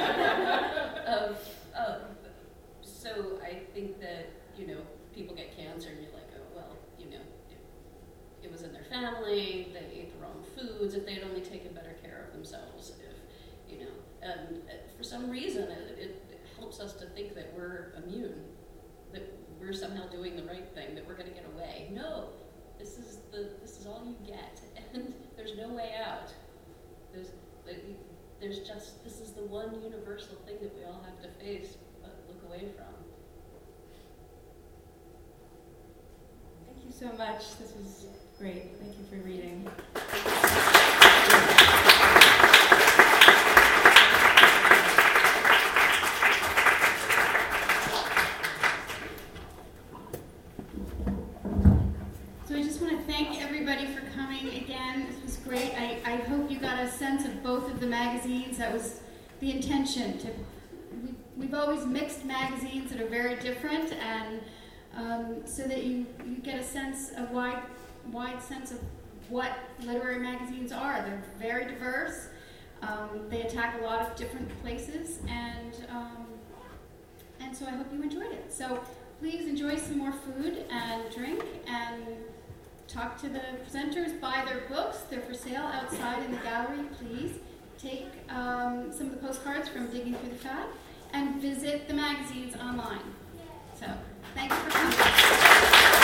Speaker 8: um, um, so I think that, you know, people get cancer and you're like, oh, well, you know, it, it was in their family, they ate the wrong foods, if they'd only taken better care of themselves, if, you know, and uh, for some reason it, it helps us to think that we're immune, that we're somehow doing the right thing, that we're going to get away. No, this is the this is all you get, and there's no way out. There's there's just, this is the one universal thing that we all have to face, but look away from.
Speaker 10: Thank you so much. This was great. Thank you for reading.
Speaker 1: So I just want to thank everybody for coming again. This was great. I, I hope you got a sense of both of the magazines. That was the intention to. We, we've always mixed magazines that are very different, and um, so that you, you get a sense of wide wide sense of what literary magazines are. They're very diverse. Um, they attack a lot of different places, and um, and so I hope you enjoyed it. So please enjoy some more food and drink, and talk to the presenters, buy their books. They're for sale outside in the gallery. Please take um, some of the postcards from Digging Through the Fat, and visit the magazines online. So thank you for coming.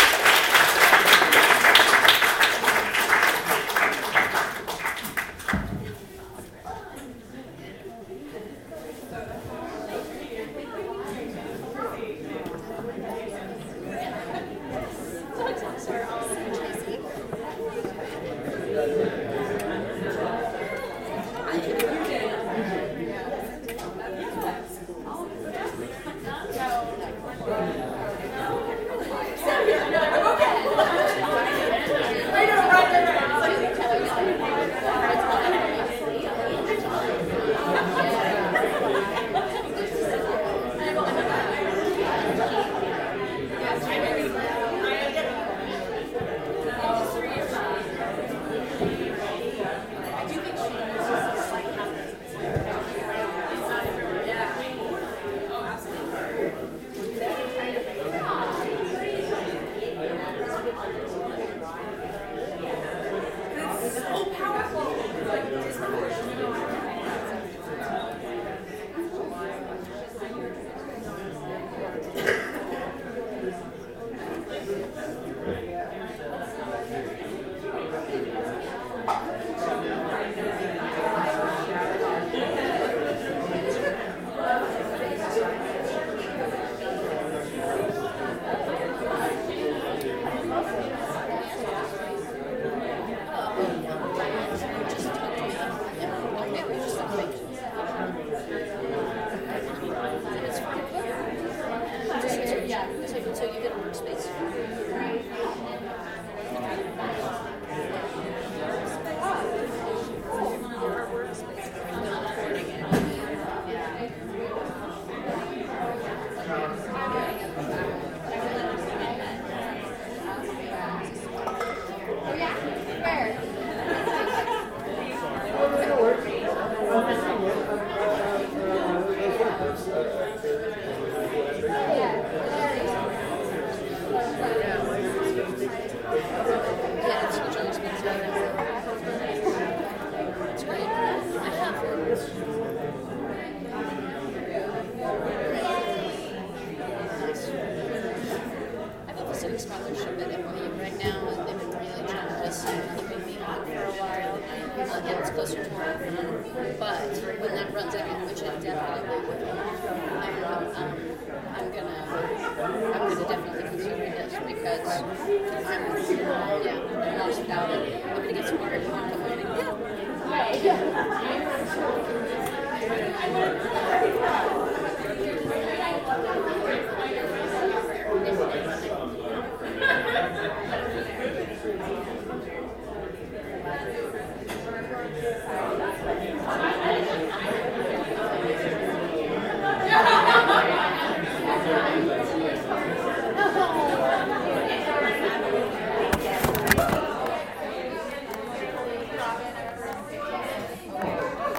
Speaker 11: Yeah.